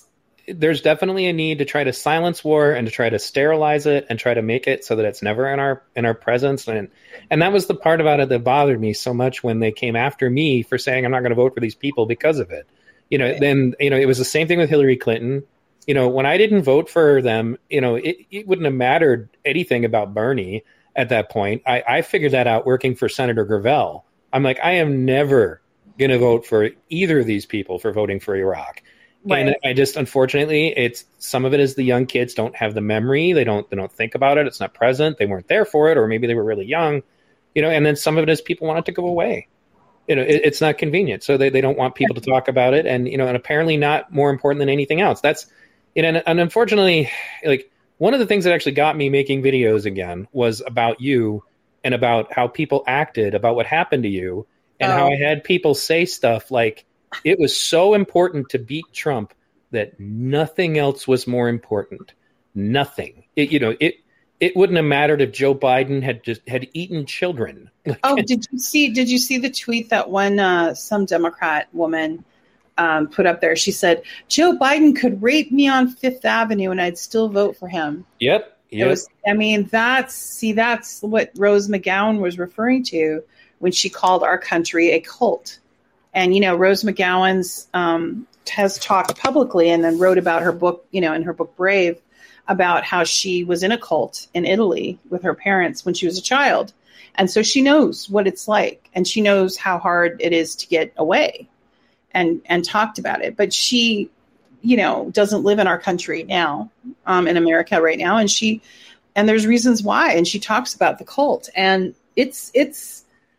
Speaker 1: there's definitely a need to try to silence war and to try to sterilize it and try to make it so that it's never in our in our presence. And and that was the part about it that bothered me so much when they came after me for saying I'm not going to vote for these people because of it. You know, then, you know, it was the same thing with Hillary Clinton. You know, when I didn't vote for them, you know, it, it wouldn't have mattered anything about Bernie at that point. I, I figured that out working for Senator Gravel. I'm like, I am never going to vote for either of these people for voting for Iraq. Right. And I just, unfortunately, it's some of it is the young kids don't have the memory. They don't, they don't think about it. It's not present. They weren't there for it, or maybe they were really young, you know, and then some of it is people want it to go away. You know, it, it's not convenient. So they, they don't want people to talk about it. And, you know, and apparently not more important than anything else. That's, you know, and, and unfortunately, like one of the things that actually got me making videos again was about you and about how people acted, about what happened to you, and oh. how I had people say stuff like, it was so important to beat Trump that nothing else was more important. Nothing. It, you know, it it wouldn't have mattered if Joe Biden had just had eaten children.
Speaker 2: Oh, did you see? Did you see the tweet that one uh, some Democrat woman um, put up there? She said Joe Biden could rape me on Fifth Avenue and I'd still vote for him.
Speaker 1: Yep. Yep.
Speaker 2: It was, I mean, that's see, that's what Rose McGowan was referring to when she called our country a cult. And, you know, Rose McGowan's um, has talked publicly and then wrote about her book, you know, in her book Brave, about how she was in a cult in Italy with her parents when she was a child. And so she knows what it's like, and she knows how hard it is to get away, and and talked about it. But she, you know, doesn't live in our country now, um, in America right now. And she, and there's reasons why. And she talks about the cult, and it's, it's,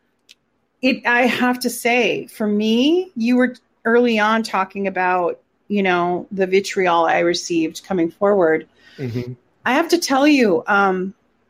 Speaker 2: It, I have to say, for me, you were early on talking about, you know, the vitriol I received coming forward. Mm-hmm. I have to tell you, um,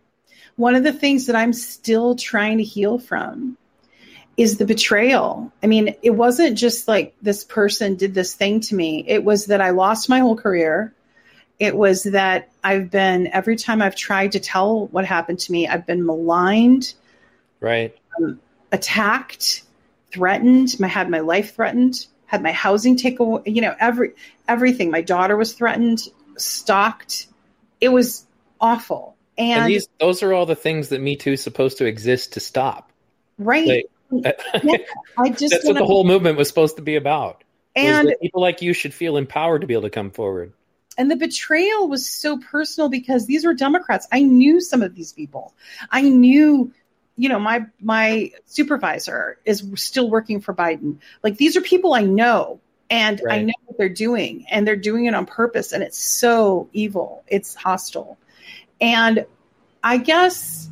Speaker 2: one of the things that I'm still trying to heal from is the betrayal. I mean, it wasn't just like this person did this thing to me. It was that I lost my whole career. It was that I've been, every time I've tried to tell what happened to me, I've been maligned.
Speaker 1: Right.
Speaker 2: Um, attacked, threatened, I had my life threatened, had my housing taken away, you know, every, everything. My daughter was threatened, stalked. It was awful. And,
Speaker 1: and these, those are all the things that Me Too is supposed to exist to stop.
Speaker 2: Right.
Speaker 1: Like,
Speaker 2: yeah, I just
Speaker 1: that's what the whole movement was supposed to be about.
Speaker 2: And
Speaker 1: people like you should feel empowered to be able to come forward.
Speaker 2: And the betrayal was so personal because these were Democrats. I knew some of these people. I knew, you know, my my supervisor is still working for Biden. Like, these are people I know, and right. I know what they're doing, and they're doing it on purpose. And it's so evil. It's hostile. And I guess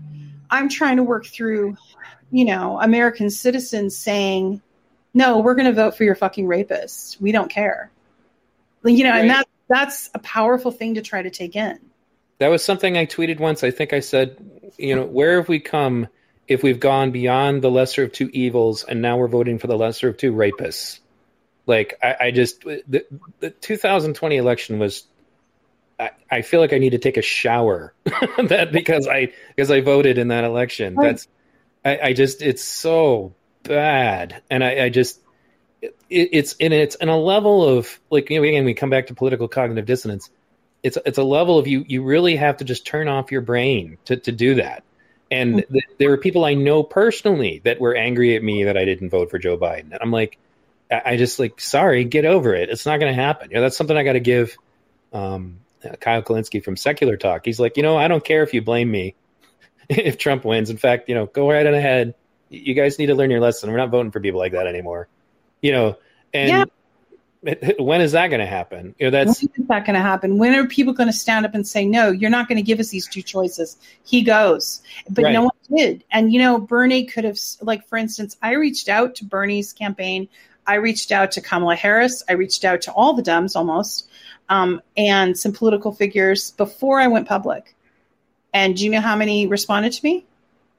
Speaker 2: I'm trying to work through, you know, American citizens saying, no, we're going to vote for your fucking rapists. We don't care. You know, right. and that that's a powerful thing to try to take in.
Speaker 1: That was something I tweeted once. I think I said, you know, where have we come if we've gone beyond the lesser of two evils and now we're voting for the lesser of two rapists? Like, I, I just, the, the two thousand twenty election was, I, I feel like I need to take a shower that because I, because I voted in that election. Right. That's, I, I just, it's so bad. And I, I just, it, it's in, it's in a level of, like, you know, again, we come back to political cognitive dissonance. It's it's a level of you you really have to just turn off your brain to, to do that. And mm-hmm. th- there were people I know personally that were angry at me that I didn't vote for Joe Biden. And I'm like, I, I just like, sorry, get over it. It's not going to happen. You know, that's something I got to give um, uh, Kyle Kulinski from Secular Talk. He's like, you know, I don't care if you blame me if Trump wins. In fact, you know, go right ahead. You guys need to learn your lesson. We're not voting for people like that anymore. You know, and yeah. When is that going to happen? You know, that's
Speaker 2: when is that going to happen? When are people going to stand up and say, no, you're not going to give us these two choices? He goes, but right. no one did. And, you know, Bernie could have, like, for instance, I reached out to Bernie's campaign. I reached out to Kamala Harris. I reached out to all the Dems almost, um, and some political figures before I went public. And do you know how many responded to me?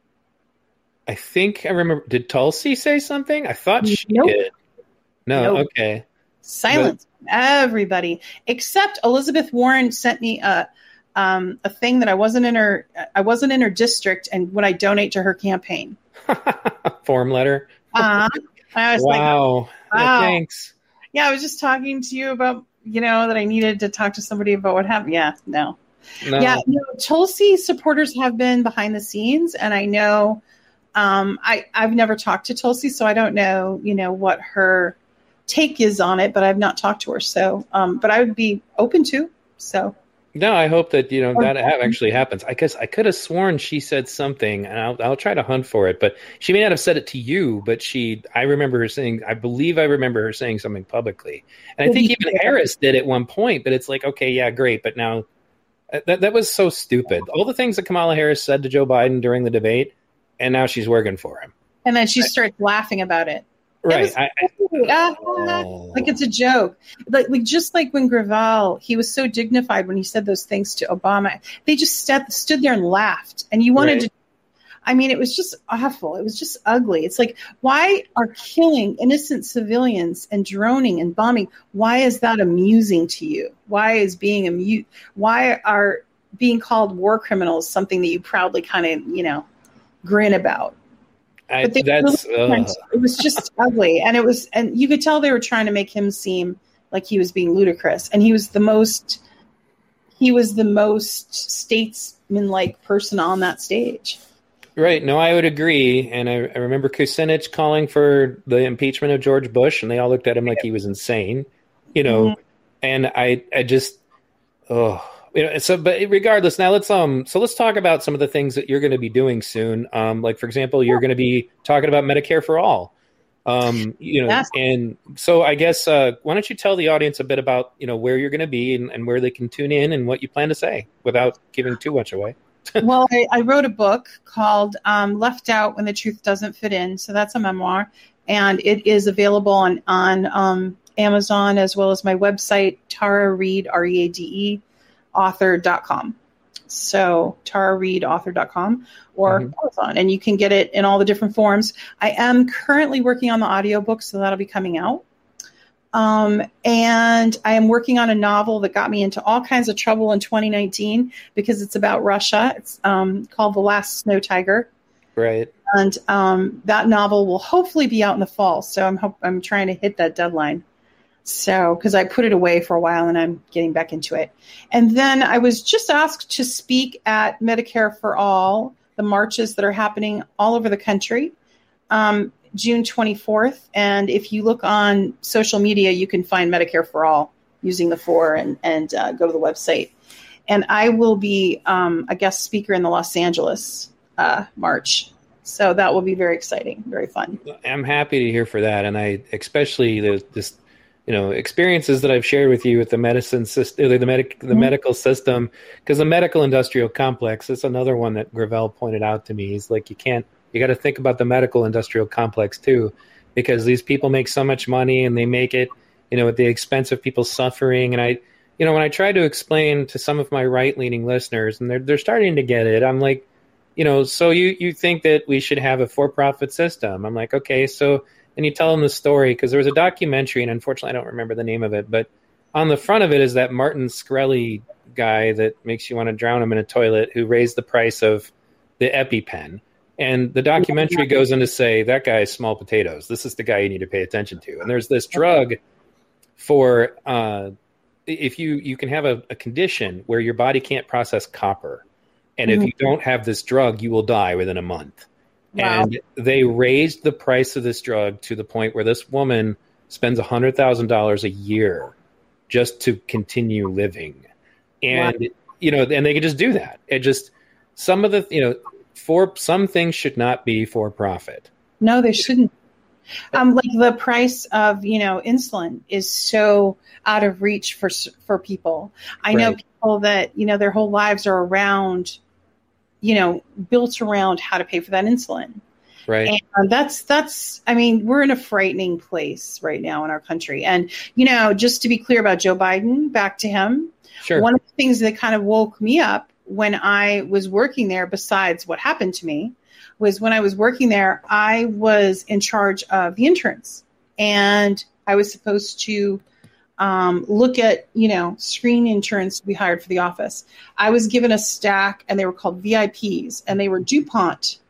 Speaker 1: I think I remember. Did Tulsi say something? I thought she
Speaker 2: nope.
Speaker 1: did. No,
Speaker 2: nope.
Speaker 1: okay.
Speaker 2: Silence from everybody except Elizabeth Warren sent me a um, a thing that I wasn't in her I wasn't in her district, and would I donate to her campaign?
Speaker 1: Form letter.
Speaker 2: uh, I was
Speaker 1: wow.
Speaker 2: like, wow.
Speaker 1: Yeah, thanks.
Speaker 2: Yeah, I was just talking to you about you know, that I needed to talk to somebody about what happened. Yeah, no.
Speaker 1: No.
Speaker 2: Yeah, no, Tulsi supporters have been behind the scenes, and I know um, I, I've never talked to Tulsi, so I don't know, you know, what her take is on it, but I've not talked to her. So, um, but I would be open to, so.
Speaker 1: No, I hope that, you know, that actually happens. I guess I could have sworn she said something, and I'll, I'll try to hunt for it, but she may not have said it to you, but she, I remember her saying, I believe I remember her saying something publicly. And I think even Harris did at one point, but it's like, okay, yeah, great. But now that, that was so stupid. All the things that Kamala Harris said to Joe Biden during the debate, and now she's working for him.
Speaker 2: And then she starts laughing about it.
Speaker 1: Right.
Speaker 2: Was, I, I, oh. Like it's a joke. Like, like just like when Gravel, he was so dignified when he said those things to Obama. They just st- stood there and laughed. And you wanted right. to, I mean, it was just awful. It was just ugly. It's like, why are killing innocent civilians and droning and bombing? Why is that amusing to you? Why is being amu- Why are being called war criminals something that you proudly kind of, you know, grin about?
Speaker 1: I, that's
Speaker 2: really it was just ugly, and it was, and you could tell they were trying to make him seem like he was being ludicrous, and he was the most, he was the most statesman-like person on that stage.
Speaker 1: Right. No, I would agree, and I, I remember Kucinich calling for the impeachment of George Bush, and they all looked at him like he was insane, you know. Mm-hmm. And I, I just, oh. You know, so, but regardless, now let's um, so let's talk about some of the things that you're going to be doing soon. Um, like for example, you're going to be talking about Medicare for All. Um, you know, yes. And so I guess uh, why don't you tell the audience a bit about you know where you're going to be and, and where they can tune in and what you plan to say without giving too much away.
Speaker 2: Well, I, I wrote a book called um, "Left Out When the Truth Doesn't Fit In," so that's a memoir, and it is available on on um, Amazon as well as my website, Tara Reade, R E A D E. author dot com. So Tara Reade author dot com or mm-hmm. Amazon, and you can get it in all the different forms. I am currently working on the audiobook, so that'll be coming out. Um, and I am working on a novel that got me into all kinds of trouble in twenty nineteen because it's about Russia. It's um, called The Last Snow Tiger.
Speaker 1: Right.
Speaker 2: And um, that novel will hopefully be out in the fall. So I'm hope- I'm trying to hit that deadline. So, because I put it away for a while and I'm getting back into it. And then I was just asked to speak at Medicare for All, the marches that are happening all over the country, um, June twenty-fourth. And if you look on social media, you can find Medicare for All using the four and, and uh, go to the website. And I will be um, a guest speaker in the Los Angeles uh, March. So that will be very exciting, very fun.
Speaker 1: I'm happy to hear for that. And I especially the, this you know, experiences that I've shared with you with the medicine system, the, medic, the mm-hmm. medical system, because the medical industrial complex is another one that Gravel pointed out to me. He's like, you can't, you got to think about the medical industrial complex too, because these people make so much money and they make it, you know, at the expense of people suffering. And I, you know, when I try to explain to some of my right-leaning listeners, and they're they're starting to get it, I'm like, you know, so you you think that we should have a for-profit system? I'm like, okay, so. And you tell them the story, because there was a documentary, and unfortunately I don't remember the name of it, but on the front of it is that Martin Shkreli guy that makes you want to drown him in a toilet, who raised the price of the EpiPen. And the documentary goes on to say, that guy is small potatoes. This is the guy you need to pay attention to. And there's this drug for, uh, if you, you can have a, a condition where your body can't process copper. And mm-hmm. if you don't have this drug, you will die within a month. Wow. And they raised the price of this drug to the point where this woman spends one hundred thousand dollars a year just to continue living. And, wow. you know, and they could just do that. It just, some of the, you know, for some things should not be for profit.
Speaker 2: No, they shouldn't. Um, like the price of, you know, insulin is so out of reach for, for people. I right. know people that, you know, their whole lives are around, you know, built around how to pay for that insulin.
Speaker 1: Right.
Speaker 2: And that's, that's, I mean, we're in a frightening place right now in our country. And, you know, just to be clear about Joe Biden, back to him.
Speaker 1: Sure.
Speaker 2: One of the things that kind of woke me up when I was working there, besides what happened to me, was when I was working there, I was in charge of the interns. And I was supposed to Um, look at, you know, screen interns to be hired for the office. I was given a stack, and they were called V I Ps, and they were DuPont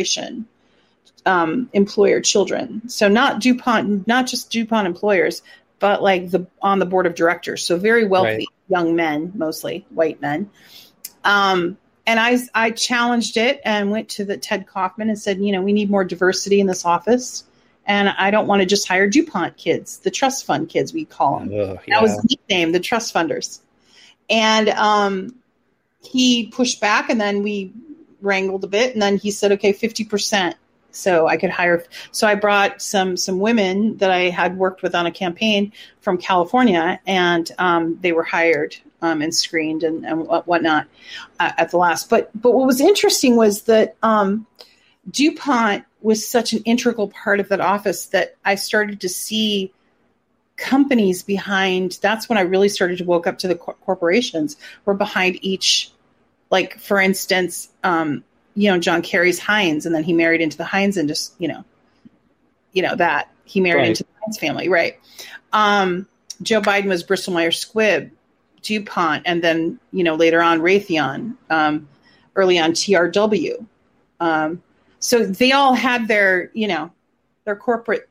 Speaker 2: Corporation um, employer children. So not DuPont, not just DuPont employers, but like the on the board of directors. So very wealthy
Speaker 1: Right.
Speaker 2: young men, mostly white men. Um, and I, I challenged it and went to the Ted Kaufman and said, you know, we need more diversity in this office. And I don't want to just hire DuPont kids, the trust fund kids, we call them.
Speaker 1: Oh, yeah.
Speaker 2: That was the nickname, the trust funders. And um, he pushed back, and then we wrangled a bit. And then he said, okay, fifty percent. So I could hire. So I brought some some women that I had worked with on a campaign from California, and um, they were hired um, and screened and, and whatnot uh, at the last. But but what was interesting was that um, DuPont was such an integral part of that office that I started to see companies behind. That's when I really started to woke up to the cor- corporations were behind each. Like, for instance, um, you know, John Kerry's Heinz, and then he married into the Heinz and just, you know, you know, that he married
Speaker 1: Right.
Speaker 2: into the Heinz family. Right. Um, Joe Biden was Bristol Myers Squibb, DuPont, and then, you know, later on Raytheon, um, early on T R W. Um, so they all had their, you know, their corporate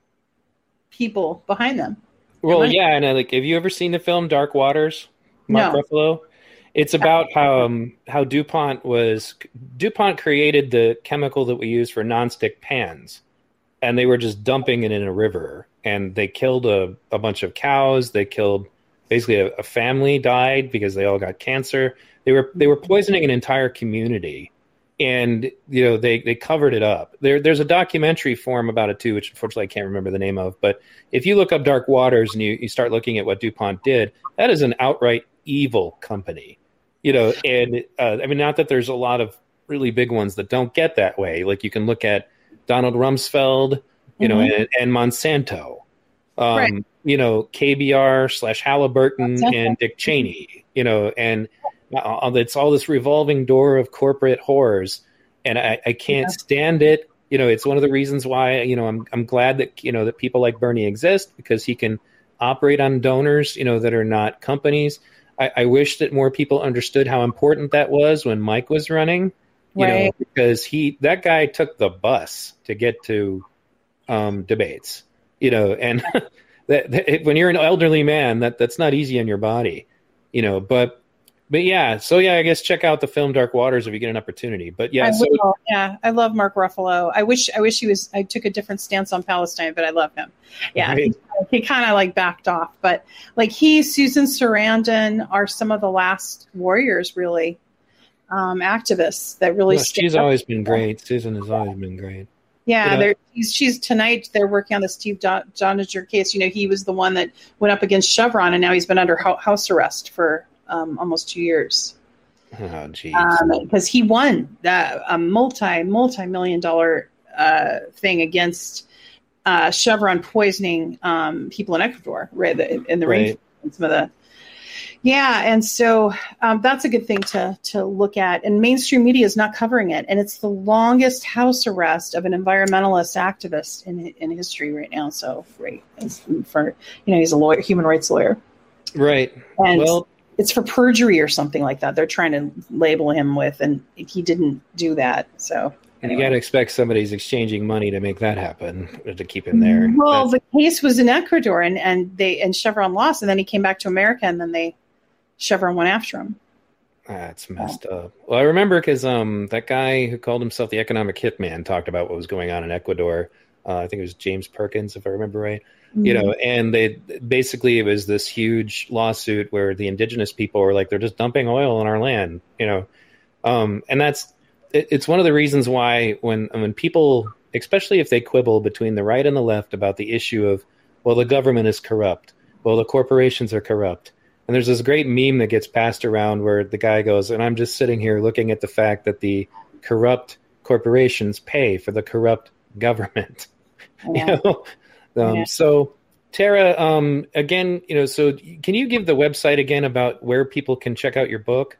Speaker 2: people behind them.
Speaker 1: Well, yeah, and uh, like, have you ever seen the film Dark Waters? Mark
Speaker 2: No.
Speaker 1: Ruffalo. It's about how um, how DuPont was DuPont created the chemical that we use for nonstick pans, and they were just dumping it in a river, and they killed a, a bunch of cows. They killed basically a, a family died because they all got cancer. They were they were poisoning an entire community, and you know they they covered it up. There there's a documentary form about it too, which unfortunately I can't remember the name of. But if you look up Dark Waters and you, you start looking at what DuPont did, that is an outright evil company. You know, and uh, I mean, not that there's a lot of really big ones that don't get that way. Like you can look at Donald Rumsfeld, you know,
Speaker 2: Mhm.
Speaker 1: and, and Monsanto, um,
Speaker 2: Right.
Speaker 1: you know, K B R slash Halliburton
Speaker 2: Monsanto.
Speaker 1: and Dick Cheney, you know, and uh, it's all this revolving door of corporate whores. And I, I can't
Speaker 2: Yeah.
Speaker 1: stand it. You know, it's one of the reasons why, you know, I'm I'm glad that, you know, that people like Bernie exist, because he can operate on donors, you know, that are not companies. I, I wish that more people understood how important that was when Mike was running, you
Speaker 2: Right.
Speaker 1: know, because he that guy took the bus to get to um, debates, you know, and that, that when you're an elderly man, that that's not easy on your body, you know. But but yeah, so yeah, I guess check out the film Dark Waters if you get an opportunity. But yeah,
Speaker 2: I
Speaker 1: so
Speaker 2: will. Yeah, I love Mark Ruffalo. I wish I wish he was. I took a different stance on Palestine, but I love him. Yeah,
Speaker 1: Right.
Speaker 2: he, he kind of like backed off, but like he, Susan Sarandon are some of the last warriors, really, um, activists that really.
Speaker 1: no,
Speaker 2: stood
Speaker 1: she's
Speaker 2: up.
Speaker 1: always been great. Susan has always been great.
Speaker 2: Yeah,
Speaker 1: You know-
Speaker 2: they're, she's, she's tonight. They're working on the Steve Do- Doniger case. You know, he was the one that went up against Chevron, and now he's been under ho- house arrest for um, almost two years.
Speaker 1: Oh, geez.
Speaker 2: Because um, he won that a multi multi million dollar uh, thing against uh, Chevron poisoning um, people in Ecuador, right? The, in the
Speaker 1: Right.
Speaker 2: rainforest, some of the yeah, and so um, that's a good thing to to look at. And mainstream media is not covering it, and it's the longest house arrest of an environmentalist activist in in history right now. So great, it's for you know he's a lawyer, human rights lawyer,
Speaker 1: Right.
Speaker 2: and
Speaker 1: Well,
Speaker 2: it's for perjury or something like that. They're trying to label him with, and he didn't do that. So
Speaker 1: you got to expect somebody's exchanging money to make that happen, to keep him there.
Speaker 2: Well,
Speaker 1: That's-
Speaker 2: the case was in Ecuador, and, and they and Chevron lost, and then he came back to America, and then they Chevron went after him.
Speaker 1: That's messed up. Well, I remember because um, that guy who called himself the economic hitman talked about what was going on in Ecuador. Uh, I think it was James Perkins, if I remember right.
Speaker 2: Mm-hmm.
Speaker 1: You know, and they basically it was this huge lawsuit where the indigenous people were like, they're just dumping oil on our land. You know, um, and that's it, it's one of the reasons why when when people, especially if they quibble between the right and the left about the issue of, well, the government is corrupt, well, the corporations are corrupt. And there's this great meme that gets passed around where the guy goes, and I'm just sitting here looking at the fact that the corrupt corporations pay for the corrupt government.
Speaker 2: Yeah.
Speaker 1: You know? um,
Speaker 2: Yeah.
Speaker 1: So, Tara, um, again, you know, so can you give the website again about where people can check out your book?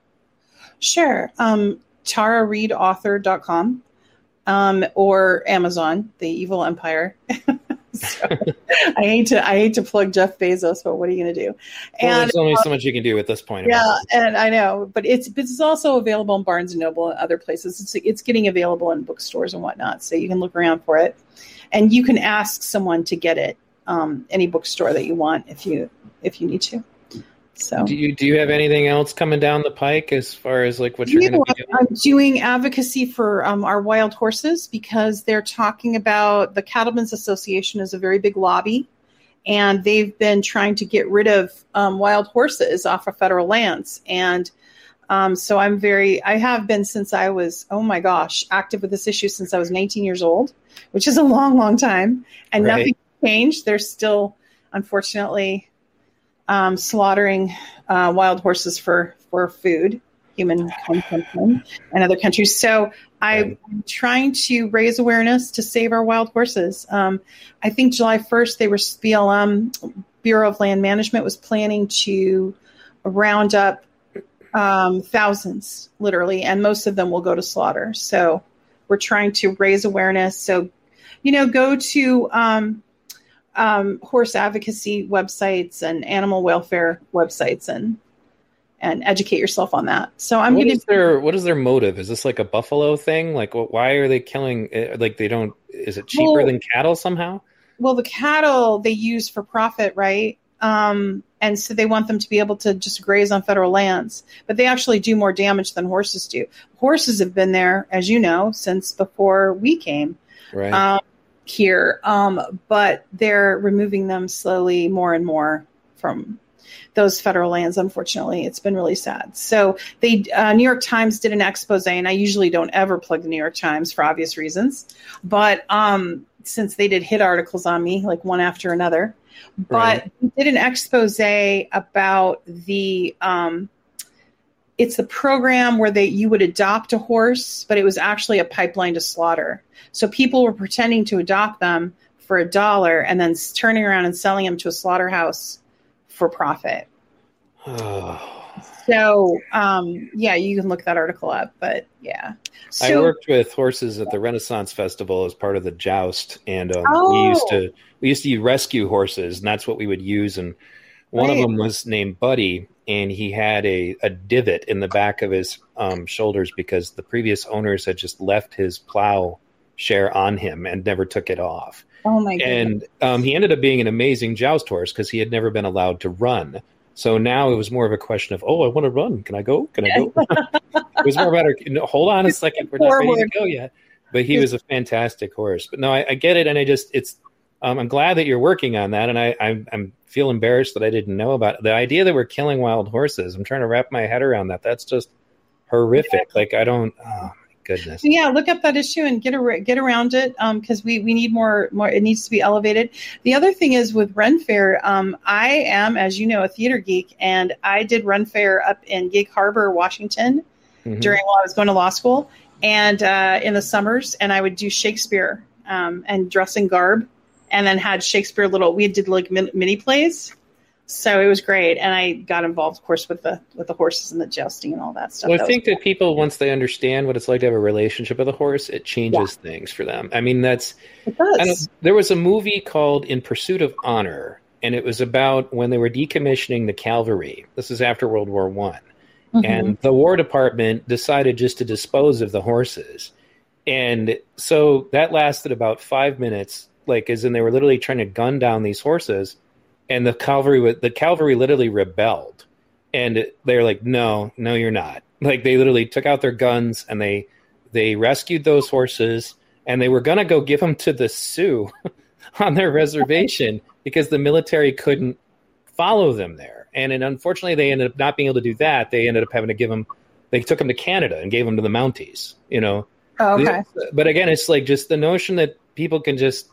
Speaker 2: Sure. Um, tara reid author dot com um, or Amazon, The Evil Empire. So, I hate to I hate to plug Jeff Bezos, but what are you going to do?
Speaker 1: Well,
Speaker 2: And
Speaker 1: there's only so much you can do at this point.
Speaker 2: yeah, and I know, but it's it's also available in Barnes and Noble and other places. It's it's getting available in bookstores and whatnot, so you can look around for it, and you can ask someone to get it um, any bookstore that you want if you if you need to. So,
Speaker 1: do you do you have anything else coming down the pike as far as like what you're
Speaker 2: you
Speaker 1: going
Speaker 2: know,
Speaker 1: to be doing?
Speaker 2: I'm doing advocacy for um, our wild horses because they're talking about the Cattlemen's Association is a very big lobby, and they've been trying to get rid of um, wild horses off of federal lands. And um, so I'm very, I have been since I was, oh my gosh, active with this issue since I was nineteen years old, which is a long, long time. And
Speaker 1: Right.
Speaker 2: nothing changed. They're still, unfortunately, um, slaughtering uh, wild horses for, for food, human consumption, and other countries. So I'm trying to raise awareness to save our wild horses. Um, I think July first, they were B L M, Bureau of Land Management, was planning to round up um, thousands, literally, and most of them will go to slaughter. So we're trying to raise awareness. So, you know, go to um, um, horse advocacy websites and animal welfare websites and and educate yourself on that. So I'm
Speaker 1: What
Speaker 2: going
Speaker 1: is
Speaker 2: to.
Speaker 1: their what is their motive? Is this like a buffalo thing? Like, wh- why are they killing? uh, Like, they don't. Is it cheaper
Speaker 2: Well-
Speaker 1: than cattle somehow?
Speaker 2: Well, the cattle they use for profit, right? Um, and so they want them to be able to just graze on federal lands. But they actually do more damage than horses do. Horses have been there, as you know, since before we came
Speaker 1: Right.
Speaker 2: um, here. Um, but they're removing them slowly more and more from those federal lands. Unfortunately, it's been really sad. So they, uh, New York Times did an expose, and I usually don't ever plug the New York Times for obvious reasons. But um, since they did hit articles on me, like one after another, but
Speaker 1: Right.
Speaker 2: they did an expose about the, um, it's the program where they you would adopt a horse, but it was actually a pipeline to slaughter. So people were pretending to adopt them for a dollar and then s- turning around and selling them to a slaughterhouse for profit. So, um, yeah, you can look that article up, but yeah. So,
Speaker 1: I worked with horses at the Renaissance Festival as part of the joust, and um,
Speaker 2: Oh.
Speaker 1: we used to we used to rescue horses, and that's what we would use. And one
Speaker 2: Right.
Speaker 1: of them was named Buddy, and he had a, a divot in the back of his um, shoulders because the previous owners had just left his plow share on him and never took it off.
Speaker 2: oh my goodness.
Speaker 1: And um, he ended up being an amazing joust horse because he had never been allowed to run. So now it was more of a question of, oh, I want to run. Can I go? Can I go? It was more about, no, hold on a second. We're not ready to
Speaker 2: Forward.
Speaker 1: go yet. But he was a fantastic horse. But no, I, I get it. And I just, it's, um, I'm glad that you're working on that. And I, I I'm feel embarrassed that I didn't know about it. The idea that we're killing wild horses. I'm trying to wrap my head around that. That's just horrific. Like, I don't, oh my goodness.
Speaker 2: So yeah, look up that issue and get ar- get around it because um, we we need more more. It needs to be elevated. The other thing is with Ren Fair. Um, I am, as you know, a theater geek, and I did Ren Fair up in Gig Harbor, Washington,
Speaker 1: Mhm.
Speaker 2: during while I was going to law school, and uh, in the summers, and I would do Shakespeare um, and dress in garb, and then had Shakespeare little. We did like min- mini plays. So it was great, and I got involved, of course, with the with the horses and the jousting and all that stuff.
Speaker 1: Well,
Speaker 2: That
Speaker 1: I
Speaker 2: was
Speaker 1: think that people, once they understand what it's like to have a relationship with a horse, it changes things for them. I mean, that's
Speaker 2: It
Speaker 1: I don't,
Speaker 2: does.
Speaker 1: there was a movie called In Pursuit of Honor, and it was about when they were decommissioning the cavalry. This is after World War One,
Speaker 2: Mhm.
Speaker 1: and the War Department decided just to dispose of the horses, and so that lasted about five minutes. Like, as in, they were literally trying to gun down these horses, and the cavalry, wa- the cavalry literally rebelled, and they're like, "No, no, you're not." Like, they literally took out their guns and they they rescued those horses, and they were gonna go give them to the Sioux on their reservation because the military couldn't follow them there. And, and unfortunately, they ended up not being able to do that. They ended up having to give them. They took them to Canada and gave them to the Mounties. You know.
Speaker 2: Oh, okay.
Speaker 1: But again, it's like just the notion that people can just.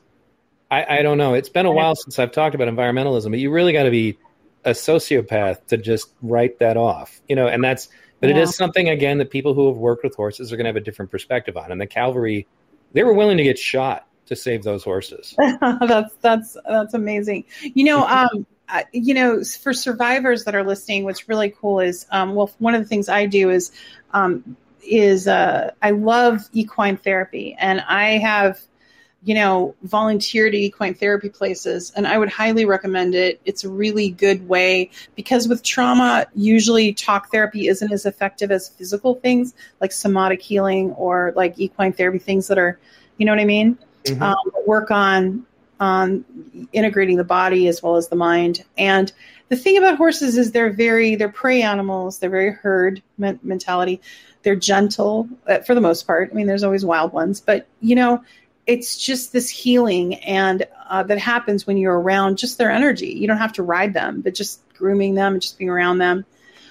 Speaker 1: I, I don't know. It's been a while since I've talked about environmentalism, but you really got to be a sociopath to just write that off, you know. And that's, but it
Speaker 2: Yeah.
Speaker 1: is something again that people who have worked with horses are going to have a different perspective on. And the cavalry, they were willing to get shot to save those horses.
Speaker 2: that's that's that's amazing. You know, um, uh, you know, for survivors that are listening, what's really cool is, um, well, one of the things I do is, um, is uh, I love equine therapy, and I have, you know, volunteered at equine therapy places, and I would highly recommend it. It's a really good way because with trauma, usually talk therapy isn't as effective as physical things like somatic healing or like equine therapy, things that are, you know what I mean?
Speaker 1: Mhm.
Speaker 2: Um, work on um, integrating the body as well as the mind. And the thing about horses is they're very, they're prey animals. They're very herd men- mentality. They're gentle uh, for the most part. I mean, there's always wild ones, but you know, it's just this healing and uh, that happens when you're around just their energy. You don't have to ride them, but just grooming them and just being around them.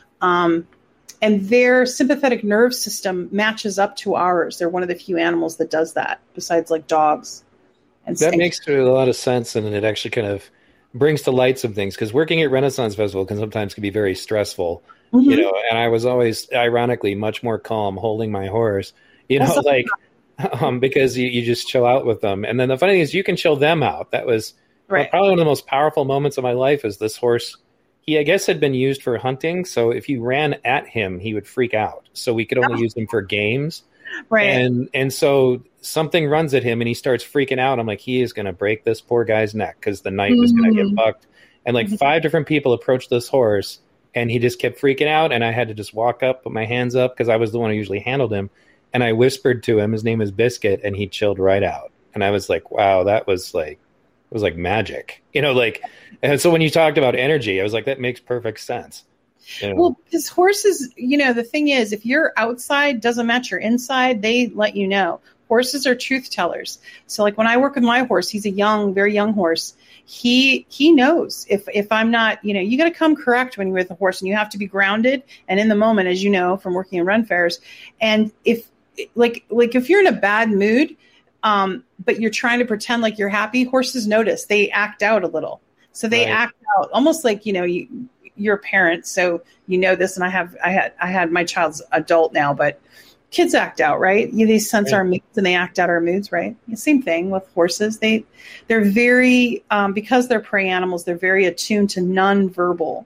Speaker 2: Um, and their sympathetic nerve system matches up to ours. They're one of the few animals that does that besides like dogs. And
Speaker 1: that
Speaker 2: and-
Speaker 1: makes a lot of sense. And it actually kind of brings to light some things, because working at Renaissance Festival can sometimes can be very stressful, mm-hmm. you know, and I was always ironically much more calm holding my horse, you know, That's like, um, because you, you just chill out with them. And then the funny thing is you can chill them out. That was right. probably one of the most powerful moments of my life. Is this horse, he, I guess, had been used for hunting. So if you ran at him, he would freak out. So we could only oh. use him for games. Right. And, and so something runs at him and he starts freaking out. I'm like, he is going to break this poor guy's neck, because the knight mm-hmm. was going to get bucked. And like mm-hmm. five different people approached this horse and he just kept freaking out. And I had to just walk up, put my hands up, because I was the one who usually handled him. And I whispered to him, his name is Biscuit, and he chilled right out. And I was like, wow, that was like, it was like magic, you know, like, and so when you talked about energy, I was like, that makes perfect sense. You know?
Speaker 2: Well, because horses, you know, the thing is, if your outside doesn't match your inside, they let you know. Horses are truth tellers. So like when I work with my horse, he's a young, very young horse. He he knows if if I'm not, you know, you got to come correct when you're with a horse, and you have to be grounded and in the moment, as you know, from working in run fairs. And if like like if you're in a bad mood, um, but you're trying to pretend like you're happy, horses notice. They act out a little. So they right. act out almost like, you know, you you're a parent, so you know this. And I have I had I had my child's adult now, but kids act out, right? You, they sense right. our moods and they act out our moods, right? Same thing with horses. They they're very um, because they're prey animals. They're very attuned to nonverbal,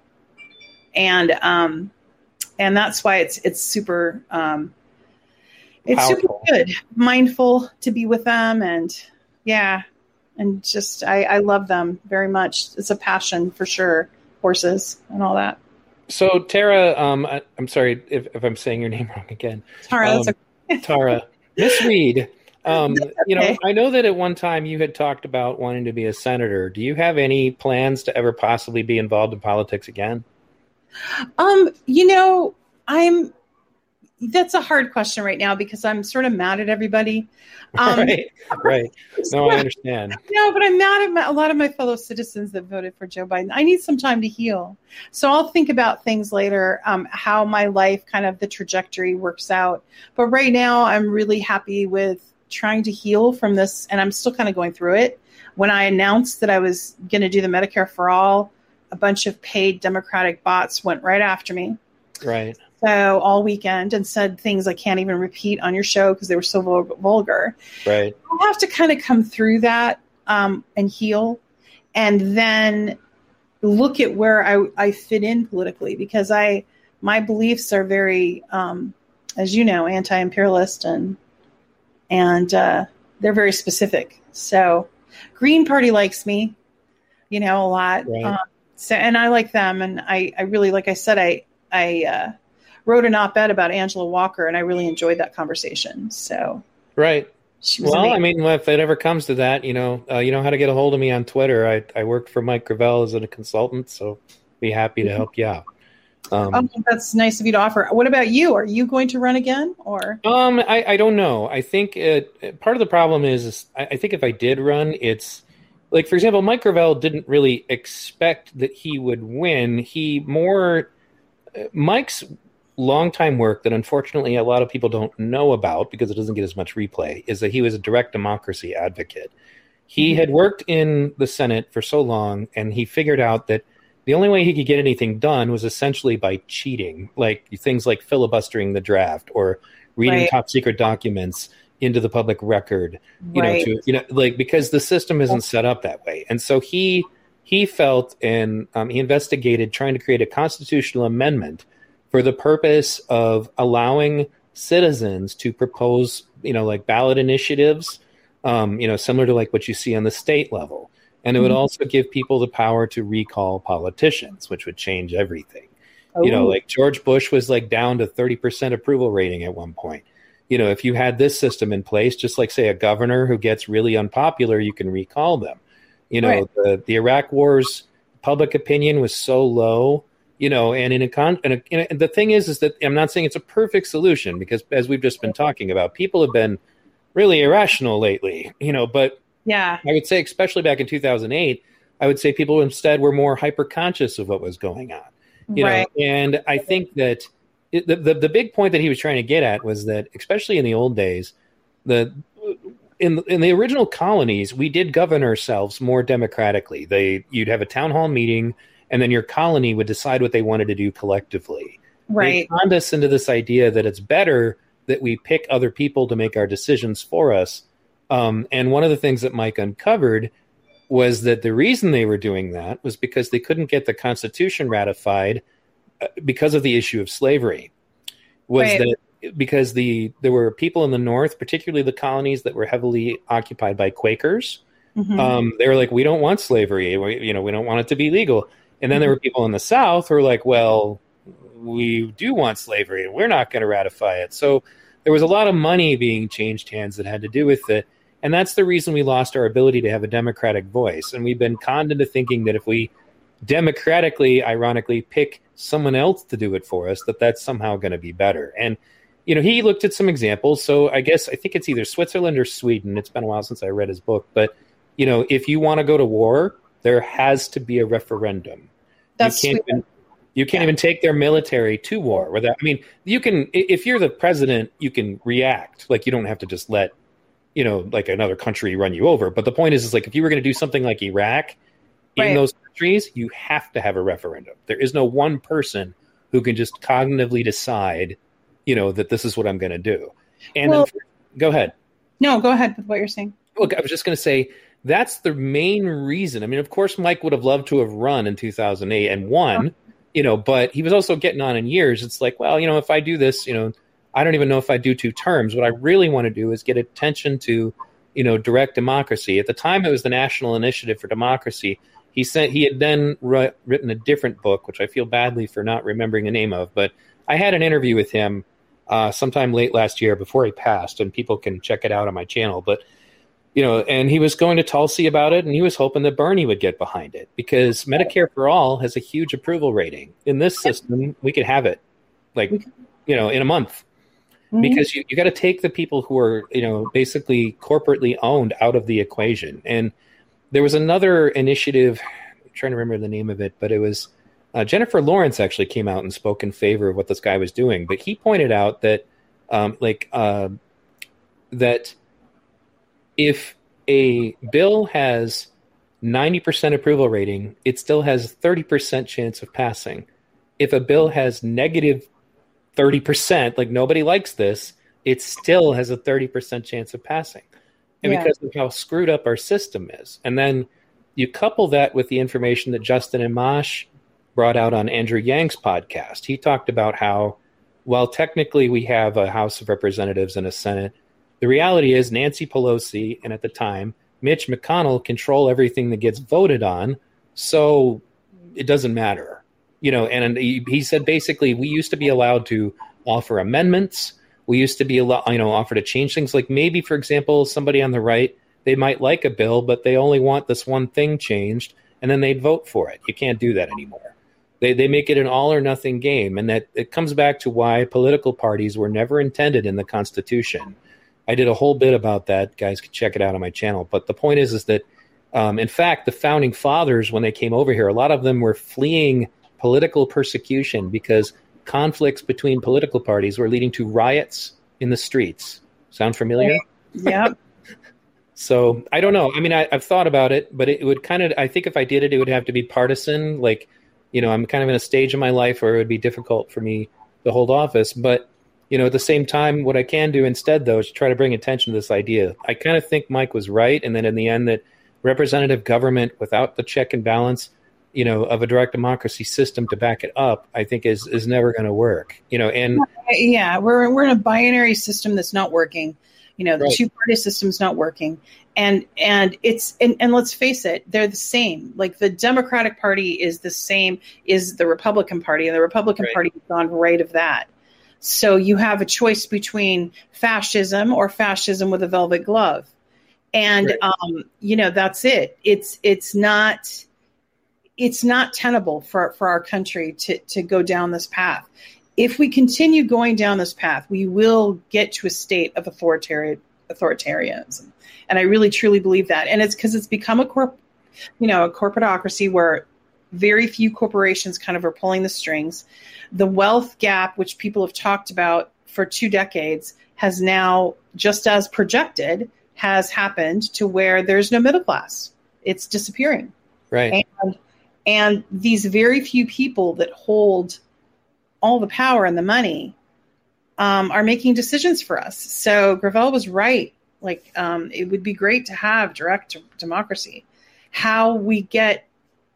Speaker 2: and um, and that's why it's it's super um, it's Powerful. super good, mindful to be with them, and yeah, and just I, I love them very much. It's a passion for sure. Horses and all that.
Speaker 1: So Tara, um, I, I'm sorry if, if I'm saying your name wrong again.
Speaker 2: Tara,
Speaker 1: um,
Speaker 2: that's okay.
Speaker 1: Tara, Miss Reed. Um, okay. You know, I know that at one time you had talked about wanting to be a senator. Do you have any plans to ever possibly be involved in politics again?
Speaker 2: Um, you know, I'm. That's a hard question right now because I'm sort of mad at everybody. Um,
Speaker 1: right, right. No, I understand.
Speaker 2: No, but I'm mad at my, a lot of my fellow citizens that voted for Joe Biden. I need some time to heal. So I'll think about things later, um, how my life, kind of the trajectory works out. But right now I'm really happy with trying to heal from this, and I'm still kind of going through it. When I announced that I was going to do the Medicare for All, a bunch of paid Democratic bots went right after me.
Speaker 1: Right.
Speaker 2: So all weekend and said things I can't even repeat on your show because they were so vul- vulgar.
Speaker 1: Right.
Speaker 2: I have to kind of come through that um, and heal, and then look at where I, I fit in politically, because I my beliefs are very, um, as you know, anti-imperialist and and uh, they're very specific. So Green Party likes me, you know, a lot.
Speaker 1: Right.
Speaker 2: Um, so and I like them, and I, I really, like I said, I I. Uh, wrote an op-ed about Angela Walker, and I really enjoyed that conversation. So,
Speaker 1: right. Well,
Speaker 2: amazing.
Speaker 1: I mean, if it ever comes to that, you know, uh, you know how to get a hold of me on Twitter. I, I worked for Mike Gravel as a consultant, so be happy to help you out. Um,
Speaker 2: oh, that's nice of you to offer. What about you? Are you going to run again, or?
Speaker 1: Um, I, I don't know. I think it, part of the problem is, is I, I think if I did run, it's like, for example, Mike Gravel didn't really expect that he would win. He more Mike's longtime work that unfortunately a lot of people don't know about because it doesn't get as much replay is that he was a direct democracy advocate. He mm-hmm. had worked in the Senate for so long, and he figured out that the only way he could get anything done was essentially by cheating, like things like filibustering the draft or reading right. top secret documents into the public record, you right. know, to, you know, like, because the system isn't set up that way. And so he, he felt, and um, he investigated trying to create a constitutional amendment for the purpose of allowing citizens to propose, you know, like ballot initiatives, um, you know, similar to like what you see on the state level. And it would also give people the power to recall politicians, which would change everything. Oh. You know, like George Bush was like down to thirty percent approval rating at one point. You know, if you had this system in place, just like, say, a governor who gets really unpopular, you can recall them. You know, right. the, the Iraq War's public opinion was so low, you know, and in a con, in a, in a, the thing is, is that I'm not saying it's a perfect solution because as we've just been talking about, people have been really irrational lately, you know, but
Speaker 2: yeah,
Speaker 1: I would say, especially back in two thousand eight, I would say people instead were more hyper conscious of what was going on, you right. know, and I think that it, the, the, the big point that he was trying to get at was that, especially in the old days, the, In, in the original colonies, we did govern ourselves more democratically. They, you'd have a town hall meeting, and then your colony would decide what they wanted to do collectively.
Speaker 2: Right.
Speaker 1: They conned us into this idea that it's better that we pick other people to make our decisions for us. Um, and one of the things that Mike uncovered was that the reason they were doing that was because they couldn't get the Constitution ratified because of the issue of slavery. Was right. that because the there were people in the North, particularly the colonies that were heavily occupied by Quakers. Mm-hmm. Um, they were like, we don't want slavery. We, you know, we don't want it to be legal. And then mm-hmm. there were people in the South who were like, well, we do want slavery and we're not going to ratify it. So there was a lot of money being changed hands that had to do with it. And that's the reason we lost our ability to have a democratic voice. And we've been conned into thinking that if we democratically, ironically, pick someone else to do it for us, that that's somehow going to be better. And you know, he looked at some examples. So I guess I think it's either Switzerland or Sweden. It's been a while since I read his book. But, you know, if you want to go to war, there has to be a referendum.
Speaker 2: That's
Speaker 1: you can't, even, you can't yeah. even take their military to war. Without, I mean, you can, if you're the president, you can react. Like, you don't have to just let, you know, like another country run you over. But the point is, is like, if you were going to do something like Iraq,
Speaker 2: right.
Speaker 1: in those countries, you have to have a referendum. There is no one person who can just cognitively decide, you know, that this is what I'm going to do. And
Speaker 2: well,
Speaker 1: then, go ahead.
Speaker 2: No, go ahead with what you're saying.
Speaker 1: Look, I was just going to say that's the main reason. I mean, of course, Mike would have loved to have run in two thousand eight and won, oh. you know, but he was also getting on in years. It's like, well, you know, if I do this, you know, I don't even know if I do two terms. What I really want to do is get attention to, you know, direct democracy. At the time, it was the National Initiative for Democracy. He sent, he had then ri- written a different book, which I feel badly for not remembering the name of, but I had an interview with him Uh, sometime late last year before he passed, and people can check it out on my channel. But, you know, and he was going to Tulsi about it, and he was hoping that Bernie would get behind it because Medicare for All has a huge approval rating. In this system, we could have it, like, you know, in a month. Mm-hmm. Because you, you got to take the people who are, you know, basically corporately owned out of the equation. And there was another initiative, I'm trying to remember the name of it, but it was Uh, Jennifer Lawrence actually came out and spoke in favor of what this guy was doing, but he pointed out that, um, like, uh, that if a bill has ninety percent approval rating, it still has a thirty percent chance of passing. If a bill has negative thirty percent, like nobody likes this, it still has a thirty percent chance of passing. And yeah. because of how screwed up our system is. And then you couple that with the information that Justin Amash brought out on Andrew Yang's podcast. He talked about how, while technically we have a House of Representatives and a Senate, the reality is Nancy Pelosi and at the time Mitch McConnell control everything that gets voted on, so it doesn't matter. You know, and he, he said basically we used to be allowed to offer amendments. We used to be allowed, you know, offer to change things. Like maybe, for example, somebody on the right, they might like a bill, but they only want this one thing changed, and then they'd vote for it. You can't do that anymore. They they make it an all or nothing game, and that it comes back to why political parties were never intended in the Constitution. I did a whole bit about that. Guys can check it out on my channel. But the point is, is that, um, in fact, the founding fathers, when they came over here, a lot of them were fleeing political persecution because conflicts between political parties were leading to riots in the streets. Sound familiar?
Speaker 2: Yeah.
Speaker 1: So I don't know. I mean, I, I've thought about it, but it would kind of, I think if I did it, it would have to be partisan. Like, you know, I'm kind of in a stage in my life where it would be difficult for me to hold office. But, you know, at the same time, what I can do instead, though, is try to bring attention to this idea. I kind of think Mike was right. And then in the end, that representative government without the check and balance, you know, of a direct democracy system to back it up, I think is is never going to work. You know, and
Speaker 2: yeah, we're we're in a binary system that's not working. You know, the
Speaker 1: right.
Speaker 2: two-party system's not working. And and it's and, and let's face it, they're the same. Like the Democratic Party is the same is the Republican Party, and the Republican
Speaker 1: right.
Speaker 2: Party has gone right of that. So you have a choice between fascism or fascism with a velvet glove. And,
Speaker 1: Right.
Speaker 2: um, you know, that's it. It's, it's not, it's not tenable for, for our country to, to go down this path. If we continue going down this path, we will get to a state of authoritarian authoritarianism. And I really, truly believe that. And it's because it's become a corp, you know, a corporatocracy where very few corporations kind of are pulling the strings. The wealth gap, which people have talked about for two decades, has now, just as projected, has happened to where there's no middle class. It's disappearing.
Speaker 1: Right.
Speaker 2: And, and these very few people that hold all the power and the money um, are making decisions for us. So Gravel was right. Like, um, it would be great to have direct democracy. How we get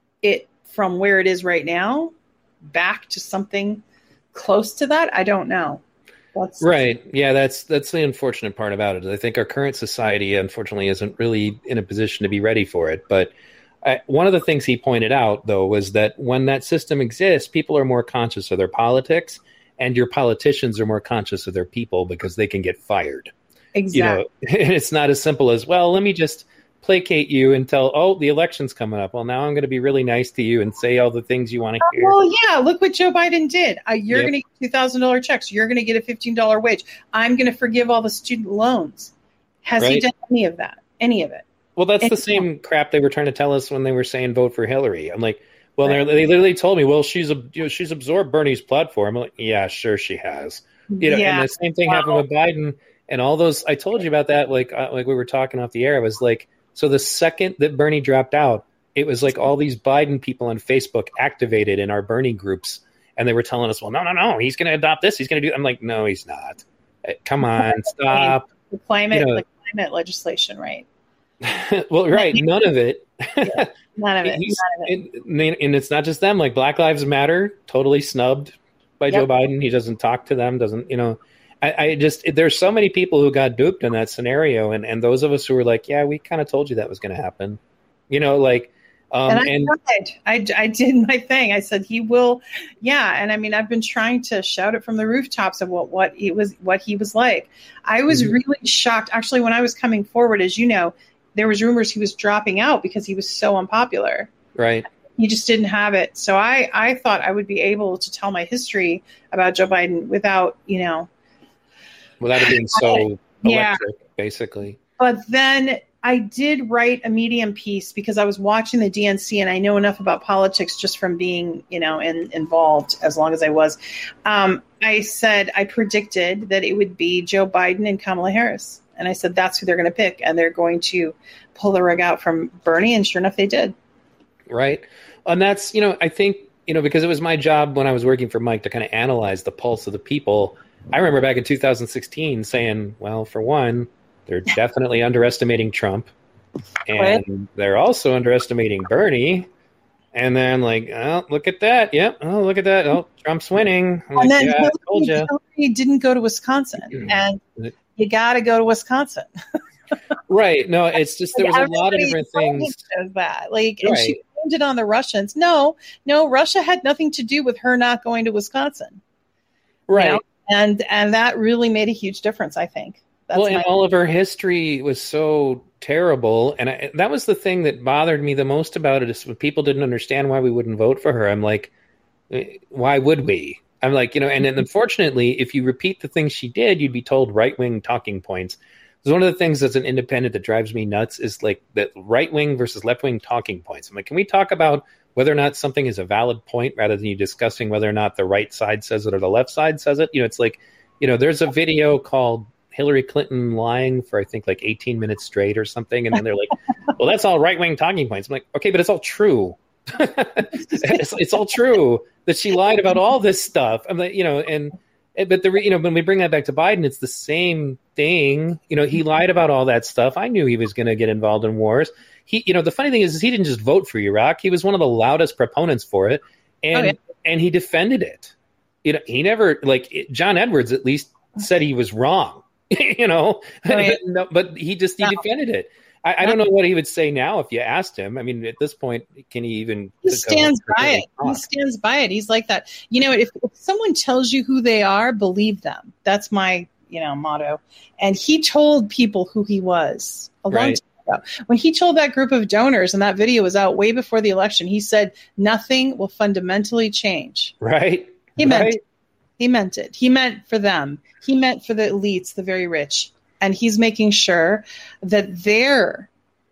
Speaker 2: it from where it is right now back to something close to that, I don't know. That's
Speaker 1: right. Yeah, that's that's the unfortunate part about it. I think our current society, unfortunately, isn't really in a position to be ready for it. But I, one of the things he pointed out, though, was that when that system exists, people are more conscious of their politics, and your politicians are more conscious of their people because they can get fired.
Speaker 2: Exactly.
Speaker 1: You know, and it's not as simple as, well, let me just placate you until, oh, the election's coming up. Well, now I'm going to be really nice to you and say all the things you want to hear.
Speaker 2: Well, yeah, look what Joe Biden did. Uh, you're
Speaker 1: Yep.
Speaker 2: going to get two thousand dollars checks. You're going to get a fifteen dollars wage. I'm going to forgive all the student loans. Has he
Speaker 1: Right.
Speaker 2: done any of that? Any of it?
Speaker 1: Well, that's
Speaker 2: And-
Speaker 1: the same crap they were trying to tell us when they were saying vote for Hillary. I'm like, well,
Speaker 2: Right.
Speaker 1: they're they literally told me, well, she's a, you know, she's absorbed Bernie's platform. I'm like, yeah, sure she has. You know,
Speaker 2: Yeah.
Speaker 1: and the same thing
Speaker 2: Wow.
Speaker 1: happened with Biden and all those. I told you about that, like uh, like we were talking off the air. I was like, so the second that Bernie dropped out, it was like all these Biden people on Facebook activated in our Bernie groups, and they were telling us, well, no, no, no, he's going to adopt this. He's going to do. I'm like, no, he's not. Uh, Come on, stop.
Speaker 2: The climate,
Speaker 1: You know-
Speaker 2: the climate legislation, right?
Speaker 1: Well, right, none of it.
Speaker 2: None of it.
Speaker 1: He's-
Speaker 2: None of it.
Speaker 1: and, and it's not just them. Like Black Lives Matter, totally snubbed by
Speaker 2: Yep.
Speaker 1: Joe Biden. He doesn't talk to them. Doesn't you know? I, I just there's so many people who got duped in that scenario, and and those of us who were like, yeah, we kind of told you that was going to happen. You know, like, um,
Speaker 2: and I
Speaker 1: and
Speaker 2: tried. I, I did my thing. I said he will. Yeah, and I mean, I've been trying to shout it from the rooftops of what what he was what he was like. I was
Speaker 1: Mhm.
Speaker 2: really shocked. Actually, when I was coming forward, as you know, there was rumors he was dropping out because he was so unpopular.
Speaker 1: right,
Speaker 2: He just didn't have it. So I I thought I would be able to tell my history about Joe Biden without, you know.
Speaker 1: without it being so
Speaker 2: Yeah.
Speaker 1: electric, basically.
Speaker 2: But then I did write a Medium piece because I was watching the D N C and I know enough about politics just from being, you know, in, involved as long as I was. Um, I said, I predicted that it would be Joe Biden and Kamala Harris. And I said, that's who they're going to pick. And they're going to pull the rug out from Bernie. And sure enough, they did.
Speaker 1: Right. And that's, you know, I think, you know, because it was my job when I was working for Mike to kind of analyze the pulse of the people. I remember back in two thousand sixteen saying, well, for one, they're definitely underestimating Trump. And they're also underestimating Bernie. And then, like, oh, look at that. Yep. Oh, look at that. Oh, Trump's winning. I'm like,
Speaker 2: And then
Speaker 1: yeah, I told you.
Speaker 2: Hillary, Hillary didn't go to Wisconsin. And you got to go to Wisconsin.
Speaker 1: Right. No, it's just there was a lot of different things.
Speaker 2: Shows that. Like, and she
Speaker 1: Right.
Speaker 2: blamed it on the Russians. No, no, Russia had nothing to do with her not going to Wisconsin. you
Speaker 1: Right.
Speaker 2: know? And and that really made a huge difference, I think. That's
Speaker 1: well,
Speaker 2: my,
Speaker 1: and all of her history was so terrible, and I, that was the thing that bothered me the most about it. Is when people didn't understand why we wouldn't vote for her. I'm like, eh, why would we? I'm like, you know, and, and unfortunately, if you repeat the things she did, you'd be told right wing talking points. Because one of the things as an independent that drives me nuts is like that right wing versus left wing talking points. I'm like, can we talk about whether or not something is a valid point rather than you discussing whether or not the right side says it or the left side says it? You know, it's like, you know, there's a video called Hillary Clinton lying for, I think, like eighteen minutes straight or something. And then they're like, well, that's all right wing talking points. I'm like, okay, but it's all true. it's, it's all true that she lied about all this stuff. I'm like, you know, and, but the, you know, when we bring that back to Biden, it's the same thing. You know, he lied about all that stuff. I knew he was going to get involved in wars. He, you know, the funny thing is, is he didn't just vote for Iraq. He was one of the loudest proponents for it. And,
Speaker 2: Oh, yeah.
Speaker 1: and he defended it. You know, he never, like, it, John Edwards at least said he was wrong, you know,
Speaker 2: Oh, yeah.
Speaker 1: but, no, but he just, he
Speaker 2: No.
Speaker 1: defended it. I, I don't know what he would say now if you asked him. I mean, at this point, can he even?
Speaker 2: He stands
Speaker 1: go-
Speaker 2: by it. He
Speaker 1: talk?
Speaker 2: stands by it. He's like that. You know, if, if someone tells you who they are, believe them. That's my, you know, motto. And he told people who he was a long
Speaker 1: Right.
Speaker 2: time about. When he told that group of donors, and that video was out way before the election, he said nothing will fundamentally change.
Speaker 1: Right.
Speaker 2: He meant
Speaker 1: right.
Speaker 2: it. He meant it. He meant for them. He meant for the elites, the very rich. And he's making sure that their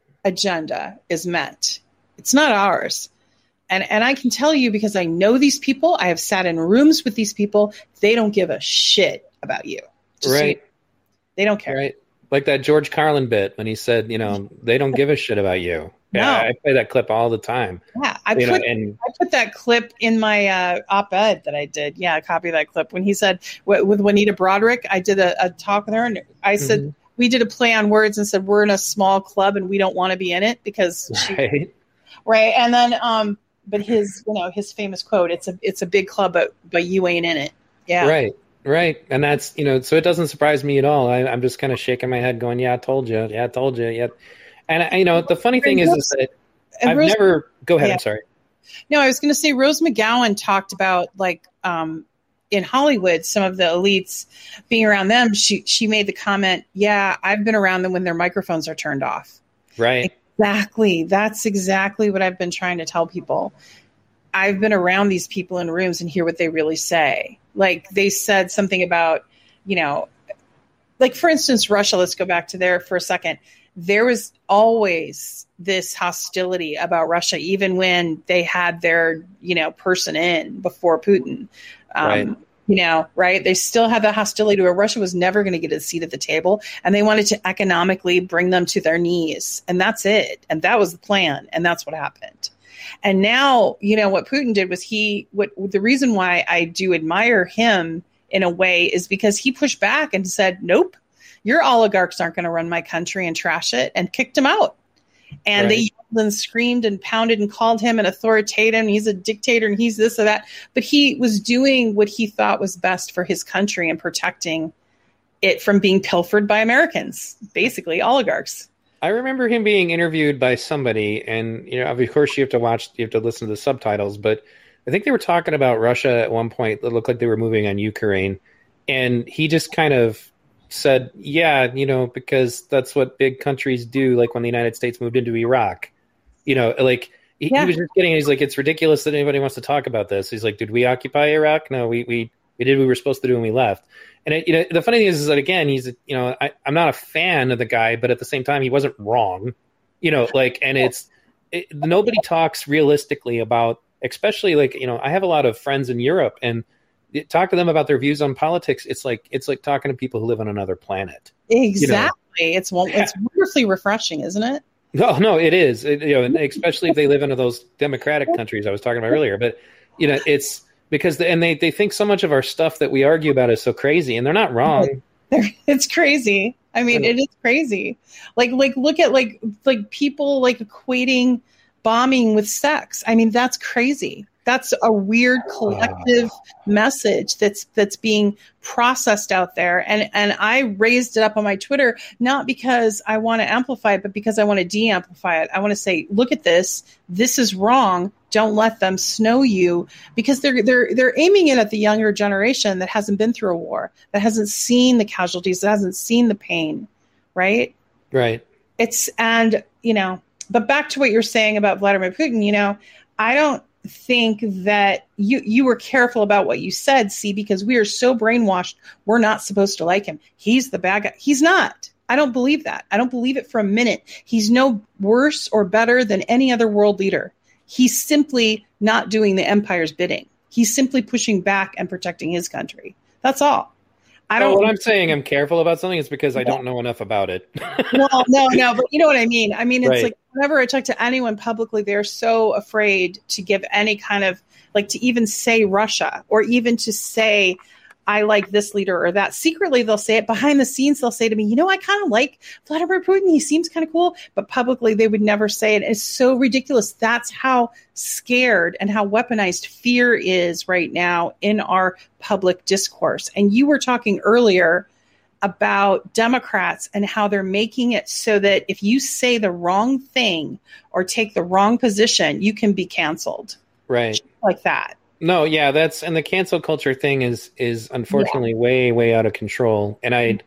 Speaker 2: agenda is met. It's not ours. And and I can tell you, because I know these people, I have sat in rooms with these people, they don't give a shit about you. Just
Speaker 1: right.
Speaker 2: So you, they don't care.
Speaker 1: Right. Like that George Carlin bit when he said, you know, they don't give a shit about you. Yeah,
Speaker 2: no.
Speaker 1: I play that clip all the time.
Speaker 2: Yeah, I
Speaker 1: you
Speaker 2: put
Speaker 1: know, and
Speaker 2: I put that clip in my uh, op-ed that I did. Yeah, I copied that clip when he said w- with Juanita Broderick. I did a, a talk with her, and I said mm-hmm. we did a play on words and said we're in a small club and we don't want to be in it because she,
Speaker 1: right,
Speaker 2: right. And then, um, but his, you know, his famous quote: "It's a it's a big club, but but you ain't in it." Yeah,
Speaker 1: right. Right. And that's, you know, so it doesn't surprise me at all. I, I'm just kind of shaking my head going, yeah, I told you. Yeah, I told you. Yeah. And, you know, the funny thing is, is that I've Rose, never, go ahead. Yeah. I'm sorry.
Speaker 2: No, I was going to say Rose McGowan talked about like um, in Hollywood, some of the elites being around them. She, she made the comment, yeah, I've been around them when their microphones are turned off.
Speaker 1: Right.
Speaker 2: Exactly. That's exactly what I've been trying to tell people. I've been around these people in rooms and hear what they really say. Like they said something about, you know, like for instance, Russia, let's go back to there for a second. There was always this hostility about Russia, even when they had their, you know, person in before Putin, um, right. you know, right. They still had that hostility where Russia was never going to get a seat at the table and they wanted to economically bring them to their knees. And that's it. And that was the plan. And that's what happened. And now, you know, what Putin did was he, what the reason why I do admire him in a way is because he pushed back and said, nope, your oligarchs aren't going to run my country and trash it, and kicked him out. And right. they yelled and screamed and pounded and called him an authoritarian. He's a dictator and he's this or that. But he was doing what he thought was best for his country and protecting it from being pilfered by Americans, basically oligarchs.
Speaker 1: I remember him being interviewed by somebody, and you know, of course, you have to watch, you have to listen to the subtitles. But I think they were talking about Russia at one point. It looked like they were moving on Ukraine, and he just kind of said, "Yeah, you know, because that's what big countries do." Like when the United States moved into Iraq, you know, like he, yeah. he was just kidding. He's like, "It's ridiculous that anybody wants to talk about this." He's like, "Did we occupy Iraq? No, we we we did what we were supposed to do when we left." And it, you know, the funny thing is, is that again, he's, you know, I, I'm not a fan of the guy, but at the same time, he wasn't wrong, you know, like, and it's, it, nobody talks realistically about, especially like, you know, I have a lot of friends in Europe, and it, talk to them about their views on politics. It's like, it's like talking to people who live on another planet.
Speaker 2: Exactly. You know? It's, it's wonderfully refreshing, isn't it?
Speaker 1: No, no, it is, it, you know, and especially if they live in those democratic countries I was talking about earlier, but you know, it's, Because the, and they, they think so much of our stuff that we argue about is so crazy, and they're not wrong.
Speaker 2: It's crazy. I mean, it is crazy. Like like look at like like people like equating bombing with sex. I mean, that's crazy. That's a weird collective oh. message that's that's being processed out there. And and I raised it up on my Twitter, not because I want to amplify it, but because I want to de-amplify it. I want to say, look at this. This is wrong. Don't let them snow you, because they're they're they're aiming it at the younger generation that hasn't been through a war, that hasn't seen the casualties, that hasn't seen the pain, right?
Speaker 1: Right.
Speaker 2: It's and you know, but back to what you're saying about Vladimir Putin, you know, I don't think that you you were careful about what you said, see, because we are so brainwashed, we're not supposed to like him. He's the bad guy. He's not. I don't believe that. I don't believe it for a minute. He's no worse or better than any other world leader. He's simply not doing the empire's bidding. He's simply pushing back and protecting his country. That's all. I don't.
Speaker 1: Well, what I'm saying, I'm careful about something, is because I don't know enough about it.
Speaker 2: Well, no, no, but you know what I mean. I mean, it's
Speaker 1: right.
Speaker 2: like whenever I talk to anyone publicly, they're so afraid to give any kind of, like, to even say Russia, or even to say, I like this leader or that. Secretly, they'll say it. Behind the scenes, they'll say to me, you know, I kind of like Vladimir Putin. He seems kind of cool. But publicly, they would never say it. It's so ridiculous. That's how scared and how weaponized fear is right now in our public discourse. And you were talking earlier about Democrats and how they're making it so that if you say the wrong thing or take the wrong position, you can be canceled.
Speaker 1: Right.
Speaker 2: Just like that.
Speaker 1: No, yeah, that's, and the cancel culture thing is is unfortunately yeah. way way out of control. And I,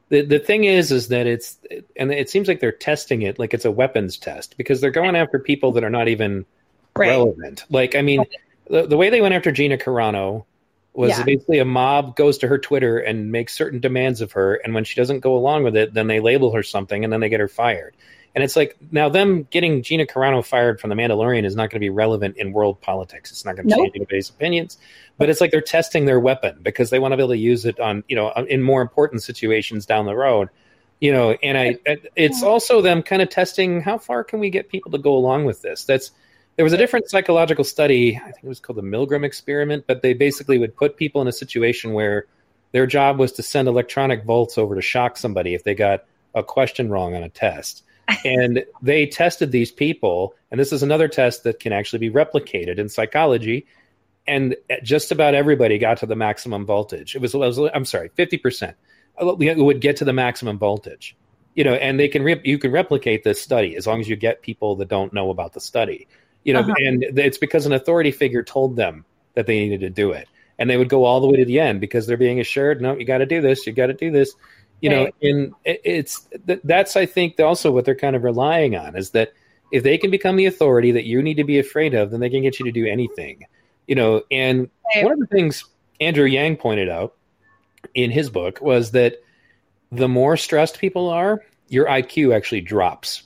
Speaker 1: the the thing is, is that it's, and it seems like they're testing it like it's a weapons test because they're going after people that are not even right. relevant. Like, I mean, right. the, the way they went after Gina Carano was yeah. basically a mob goes to her Twitter and makes certain demands of her. And when she doesn't go along with it, then they label her something and then they get her fired. And it's like, now them getting Gina Carano fired from The Mandalorian is not going to be relevant in world politics. It's not going to nope. change anybody's opinions. But it's like they're testing their weapon because they want to be able to use it on, you know, in more important situations down the road. You know, and I, it's also them kind of testing how far can we get people to go along with this. That's, there was a different psychological study, I think it was called the Milgram experiment, but they basically would put people in a situation where their job was to send electronic volts over to shock somebody if they got a question wrong on a test. And they tested these people, and this is another test that can actually be replicated in psychology, and just about everybody got to the maximum voltage. It was, it was I'm sorry, fifty percent would get to the maximum voltage. You know, and they can re- you can replicate this study as long as you get people that don't know about the study. You know, uh-huh. and it's because an authority figure told them that they needed to do it, and they would go all the way to the end because they're being assured, no, you got to do this, you got to do this. You know, right. and it's that's, I think, also what they're kind of relying on is that if they can become the authority that you need to be afraid of, then they can get you to do anything. You know, and right. one of the things Andrew Yang pointed out in his book was that the more stressed people are, your I Q actually drops.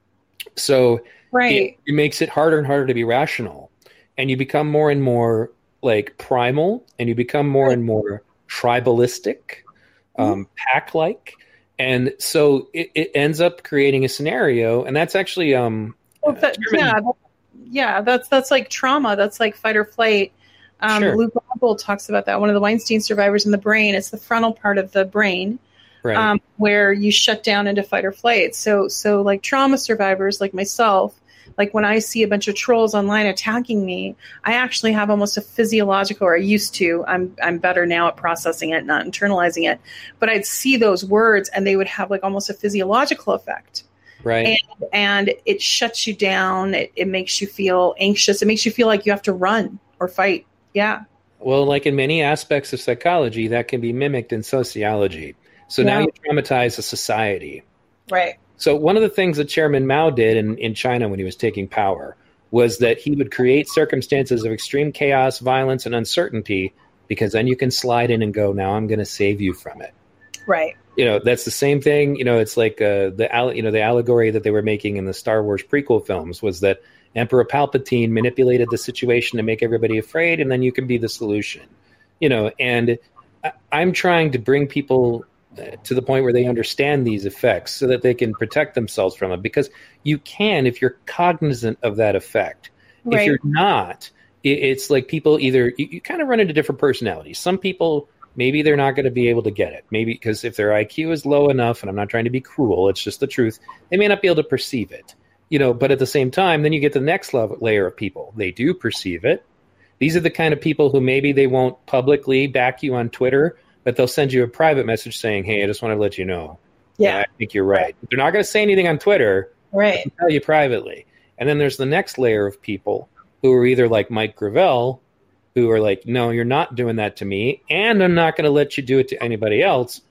Speaker 1: So right. it, it makes it harder and harder to be rational. And you become more and more like primal, and you become more right. and more tribalistic. Um, pack-like, and so it, it ends up creating a scenario, and that's actually um,
Speaker 2: well, that, yeah, that, yeah, that's that's like trauma. That's like fight or flight. Um, sure. Luke Rockhold talks about that. One of the Weinstein survivors in the brain. It's the frontal part of the brain right. um, where you shut down into fight or flight. So, so like trauma survivors, like myself. Like when I see a bunch of trolls online attacking me, I actually have almost a physiological, or I used to, I'm I'm better now at processing it, not internalizing it, but I'd see those words and they would have like almost a physiological effect.
Speaker 1: Right.
Speaker 2: And, and it shuts you down. It, it makes you feel anxious. It makes you feel like you have to run or fight. Yeah.
Speaker 1: Well, like in many aspects of psychology, that can be mimicked in sociology. So yeah. now you traumatize a society.
Speaker 2: Right.
Speaker 1: So one of the things that Chairman Mao did in, in China when he was taking power was that he would create circumstances of extreme chaos, violence, and uncertainty, because then you can slide in and go, now I'm going to save you from it.
Speaker 2: Right.
Speaker 1: You know, that's the same thing. You know, it's like uh, the you know the allegory that they were making in the Star Wars prequel films was that Emperor Palpatine manipulated the situation to make everybody afraid, and then you can be the solution. You know, and I, I'm trying to bring people to the point where they understand these effects so that they can protect themselves from it, because you can if you're cognizant of that effect. Right. If you're not, it, it's like people either you, you kind of run into different personalities. Some people, maybe they're not going to be able to get it, maybe because if their I Q is low enough, and I'm not trying to be cruel, it's just the truth, they may not be able to perceive it. You know, but at the same time, then you get the next level layer of people. They do perceive it. These are the kind of people who maybe they won't publicly back you on Twitter, but they'll send you a private message saying, hey, I just want to let you know.
Speaker 2: Yeah,
Speaker 1: I think you're right. They're not going to say anything on Twitter.
Speaker 2: Right.
Speaker 1: They'll tell you privately. And then there's the next layer of people who are either like Mike Gravel, who are like, no, you're not doing that to me, and I'm not going to let you do it to anybody else.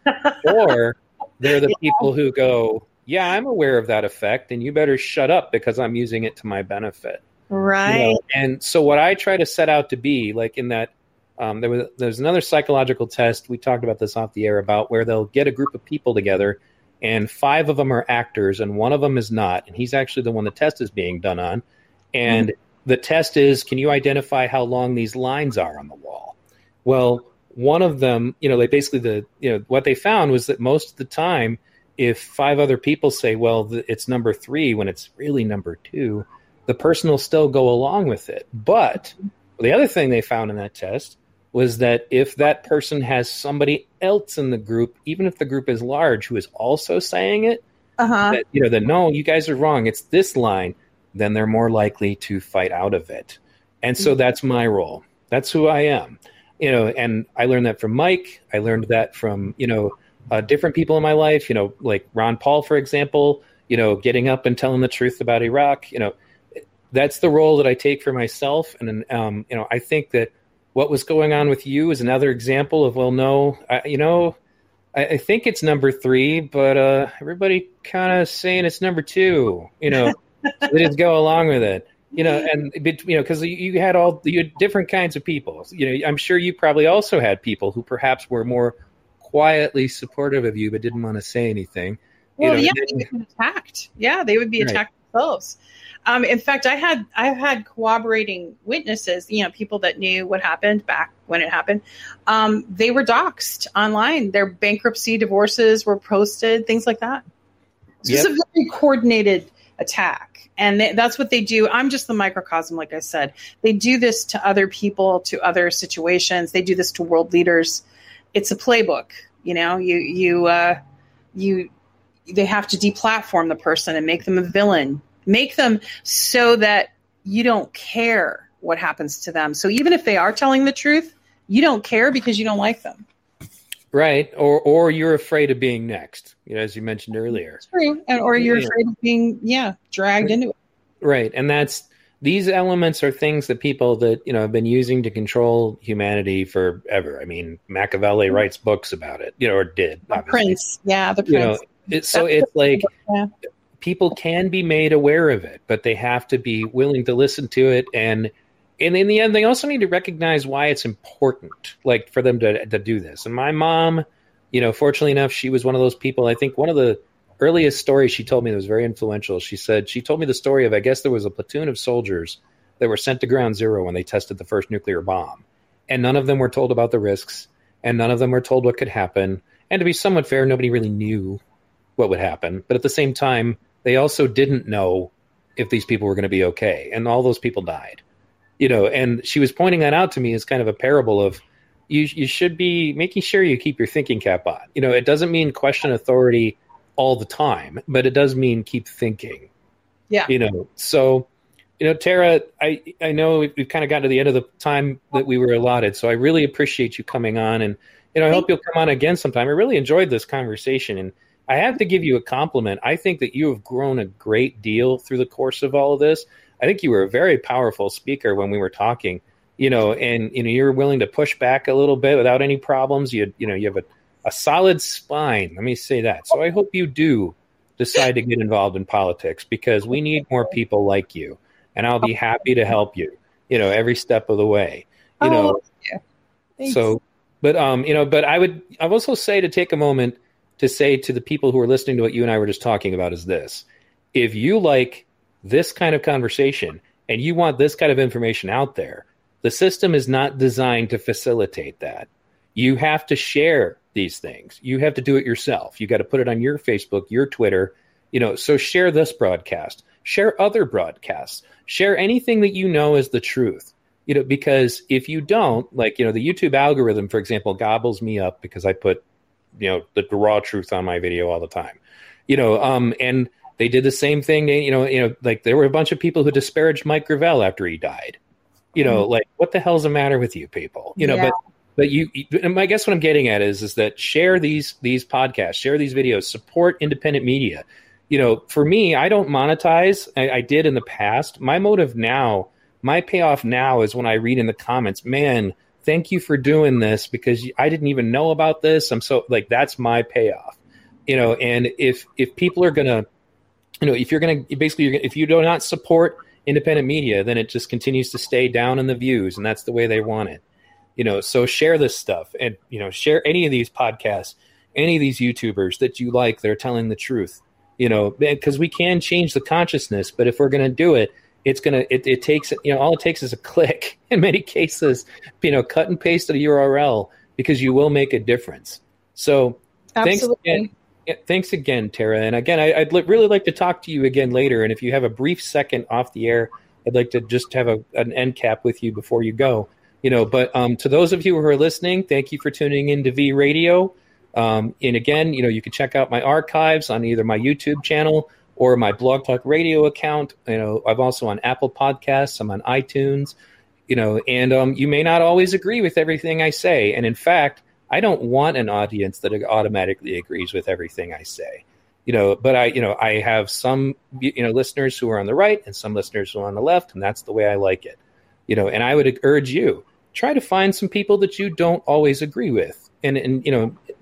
Speaker 1: Or they're the yeah. people who go, yeah, I'm aware of that effect, and you better shut up because I'm using it to my benefit.
Speaker 2: Right.
Speaker 1: You know? And so what I try to set out to be, like in that, Um, there was there's another psychological test. We talked about this off the air about where they'll get a group of people together, and five of them are actors, and one of them is not. And he's actually the one the test is being done on. And mm-hmm. the test is, can you identify how long these lines are on the wall? Well, one of them, you know, like basically the you know what they found was that most of the time, if five other people say, well, th- it's number three when it's really number two, the person will still go along with it. But the other thing they found in that test was that if that person has somebody else in the group, even if the group is large, who is also saying it, uh-huh. that, you know, that, no, you guys are wrong, it's this line, then they're more likely to fight out of it. And so that's my role. That's who I am. You know, and I learned that from Mike. I learned that from, you know, uh, different people in my life, you know, like Ron Paul, for example, you know, getting up and telling the truth about Iraq. You know, that's the role that I take for myself. And, um, you know, I think that what was going on with you is another example of, well, no, I, you know, I, I think it's number three, but uh, everybody kind of saying it's number two. You know, so they just go along with it. You know, and you know, because you, you had all you had different kinds of people. You know, I'm sure you probably also had people who perhaps were more quietly supportive of you, but didn't want to say anything.
Speaker 2: Well,
Speaker 1: you know,
Speaker 2: yeah, they would be attacked. Yeah, they would be
Speaker 1: right.
Speaker 2: attacked themselves. Um, in fact, I had I've had corroborating witnesses. You know, people that knew what happened back when it happened. Um, they were doxxed online. Their bankruptcy divorces were posted, things like that. So yep. It's a very coordinated attack, and they, that's what they do. I'm just the microcosm, like I said. They do this to other people, to other situations. They do this to world leaders. It's a playbook. You know, you you uh, you. They have to deplatform the person and make them a villain. Make them so that you don't care what happens to them. So even if they are telling the truth, you don't care because you don't like them.
Speaker 1: Right. Or or you're afraid of being next, you know, as you mentioned earlier.
Speaker 2: That's true. And, or you're yeah. afraid of being, yeah, dragged
Speaker 1: right.
Speaker 2: into it.
Speaker 1: Right. And that's, these elements are things that people that, you know, have been using to control humanity forever. I mean, Machiavelli mm-hmm. writes books about it, you know, or did.
Speaker 2: The Prince. Yeah, the Prince.
Speaker 1: You know, it, so That's it's like yeah. people can be made aware of it, but they have to be willing to listen to it. And and in the end, they also need to recognize why it's important, like for them to, to do this. And my mom, you know, fortunately enough, she was one of those people. I think one of the earliest stories she told me that was very influential. She said, she told me the story of, I guess there was a platoon of soldiers that were sent to ground zero when they tested the first nuclear bomb. And none of them were told about the risks, and none of them were told what could happen. And to be somewhat fair, nobody really knew what would happen. But at the same time, they also didn't know if these people were going to be okay. And all those people died, you know, and she was pointing that out to me as kind of a parable of you, you should be making sure you keep your thinking cap on. You know, it doesn't mean question authority all the time, but it does mean keep thinking.
Speaker 2: Yeah.
Speaker 1: You know, so, you know, Tara, I, I know we've, we've kind of gotten to the end of the time that we were allotted. So I really appreciate you coming on, and, you know, I hope you'll come on again sometime. I really enjoyed this conversation, and I have to give you a compliment. I think that you have grown a great deal through the course of all of this. I think you were a very powerful speaker when we were talking, you know, and, you know, you're willing to push back a little bit without any problems. You, you know, you have a, a solid spine. Let me say that. So I hope you do decide to get involved in politics, because we need more people like you, and I'll be happy to help you, you know, every step of the way, you know.
Speaker 2: Oh, yeah. Thanks.
Speaker 1: So, but, um, you know, but I would, I would also say to take a moment to say to the people who are listening to what you and I were just talking about is this: if you like this kind of conversation and you want this kind of information out there, the system is not designed to facilitate that. You have to share these things. You have to do it yourself. You got to put it on your Facebook, your Twitter, you know, so share this broadcast, share other broadcasts, share anything that you know is the truth, you know, because if you don't, like, you know, the YouTube algorithm, for example, gobbles me up because I put, you know, the, the raw truth on my video all the time, you know, um, and they did the same thing. They, you know, you know, like there were a bunch of people who disparaged Mike Gravel after he died, you know, mm-hmm. like what the hell's the matter with you people, you know, yeah. but, but you, and I guess what I'm getting at is, is that share these, these podcasts, share these videos, support independent media. You know, for me, I don't monetize. I, I did in the past. My motive now, my payoff now is when I read in the comments, man, thank you for doing this because I didn't even know about this. I'm so like, that's my payoff, you know, and if, if people are going to, you know, if you're going to basically, you're gonna, if you do not support independent media, then it just continues to stay down in the views, and that's the way they want it, you know, so share this stuff and, you know, share any of these podcasts, any of these YouTubers that you like, that are telling the truth, you know, because we can change the consciousness, but if we're going to do it, it's going to, it, it takes, you know, all it takes is a click in many cases, you know, cut and paste a U R L, because you will make a difference. So thanks again, thanks again, Tara. And again, I, I'd li- really like to talk to you again later. And if you have a brief second off the air, I'd like to just have a, an end cap with you before you go, you know, but um, to those of you who are listening, thank you for tuning in to V Radio. Um, and again, you know, you can check out my archives on either my YouTube channel or my Blog Talk Radio account. You know, I'm also on Apple Podcasts. I'm on iTunes, you know, and um, you may not always agree with everything I say. And in fact, I don't want an audience that automatically agrees with everything I say, you know, but I, you know, I have some, you know, listeners who are on the right and some listeners who are on the left, and that's the way I like it, you know, and I would urge you, try to find some people that you don't always agree with, and, and, you know,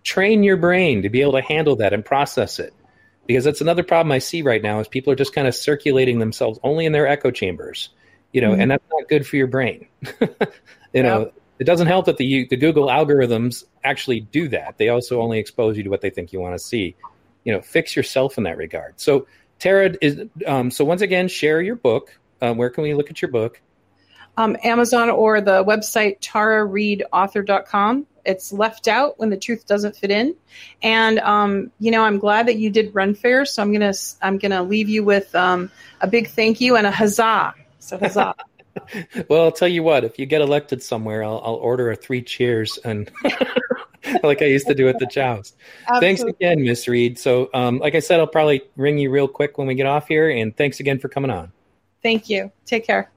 Speaker 1: train your brain to be able to handle that and process it. Because that's another problem I see right now is people are just kind of circulating themselves only in their echo chambers, you know, mm-hmm. and that's not good for your brain. you know, yep. It doesn't help that the the Google algorithms actually do that. They also only expose you to what they think you want to see. You know, fix yourself in that regard. So Tara, is um, so once again, share your book. Um, where can we look at your book?
Speaker 2: Um, Amazon or the website tara reid author dot com. It's left out when the truth doesn't fit in. And, um, you know, I'm glad that you did Ren Fair. So I'm going to I'm gonna leave you with um, a big thank you and a huzzah. So huzzah.
Speaker 1: Well, I'll tell you what, if you get elected somewhere, I'll, I'll order a three cheers and like I used to do at the Joust. Thanks again, Miss Reid. So um, like I said, I'll probably ring you real quick when we get off here. And thanks again for coming on.
Speaker 2: Thank you. Take care.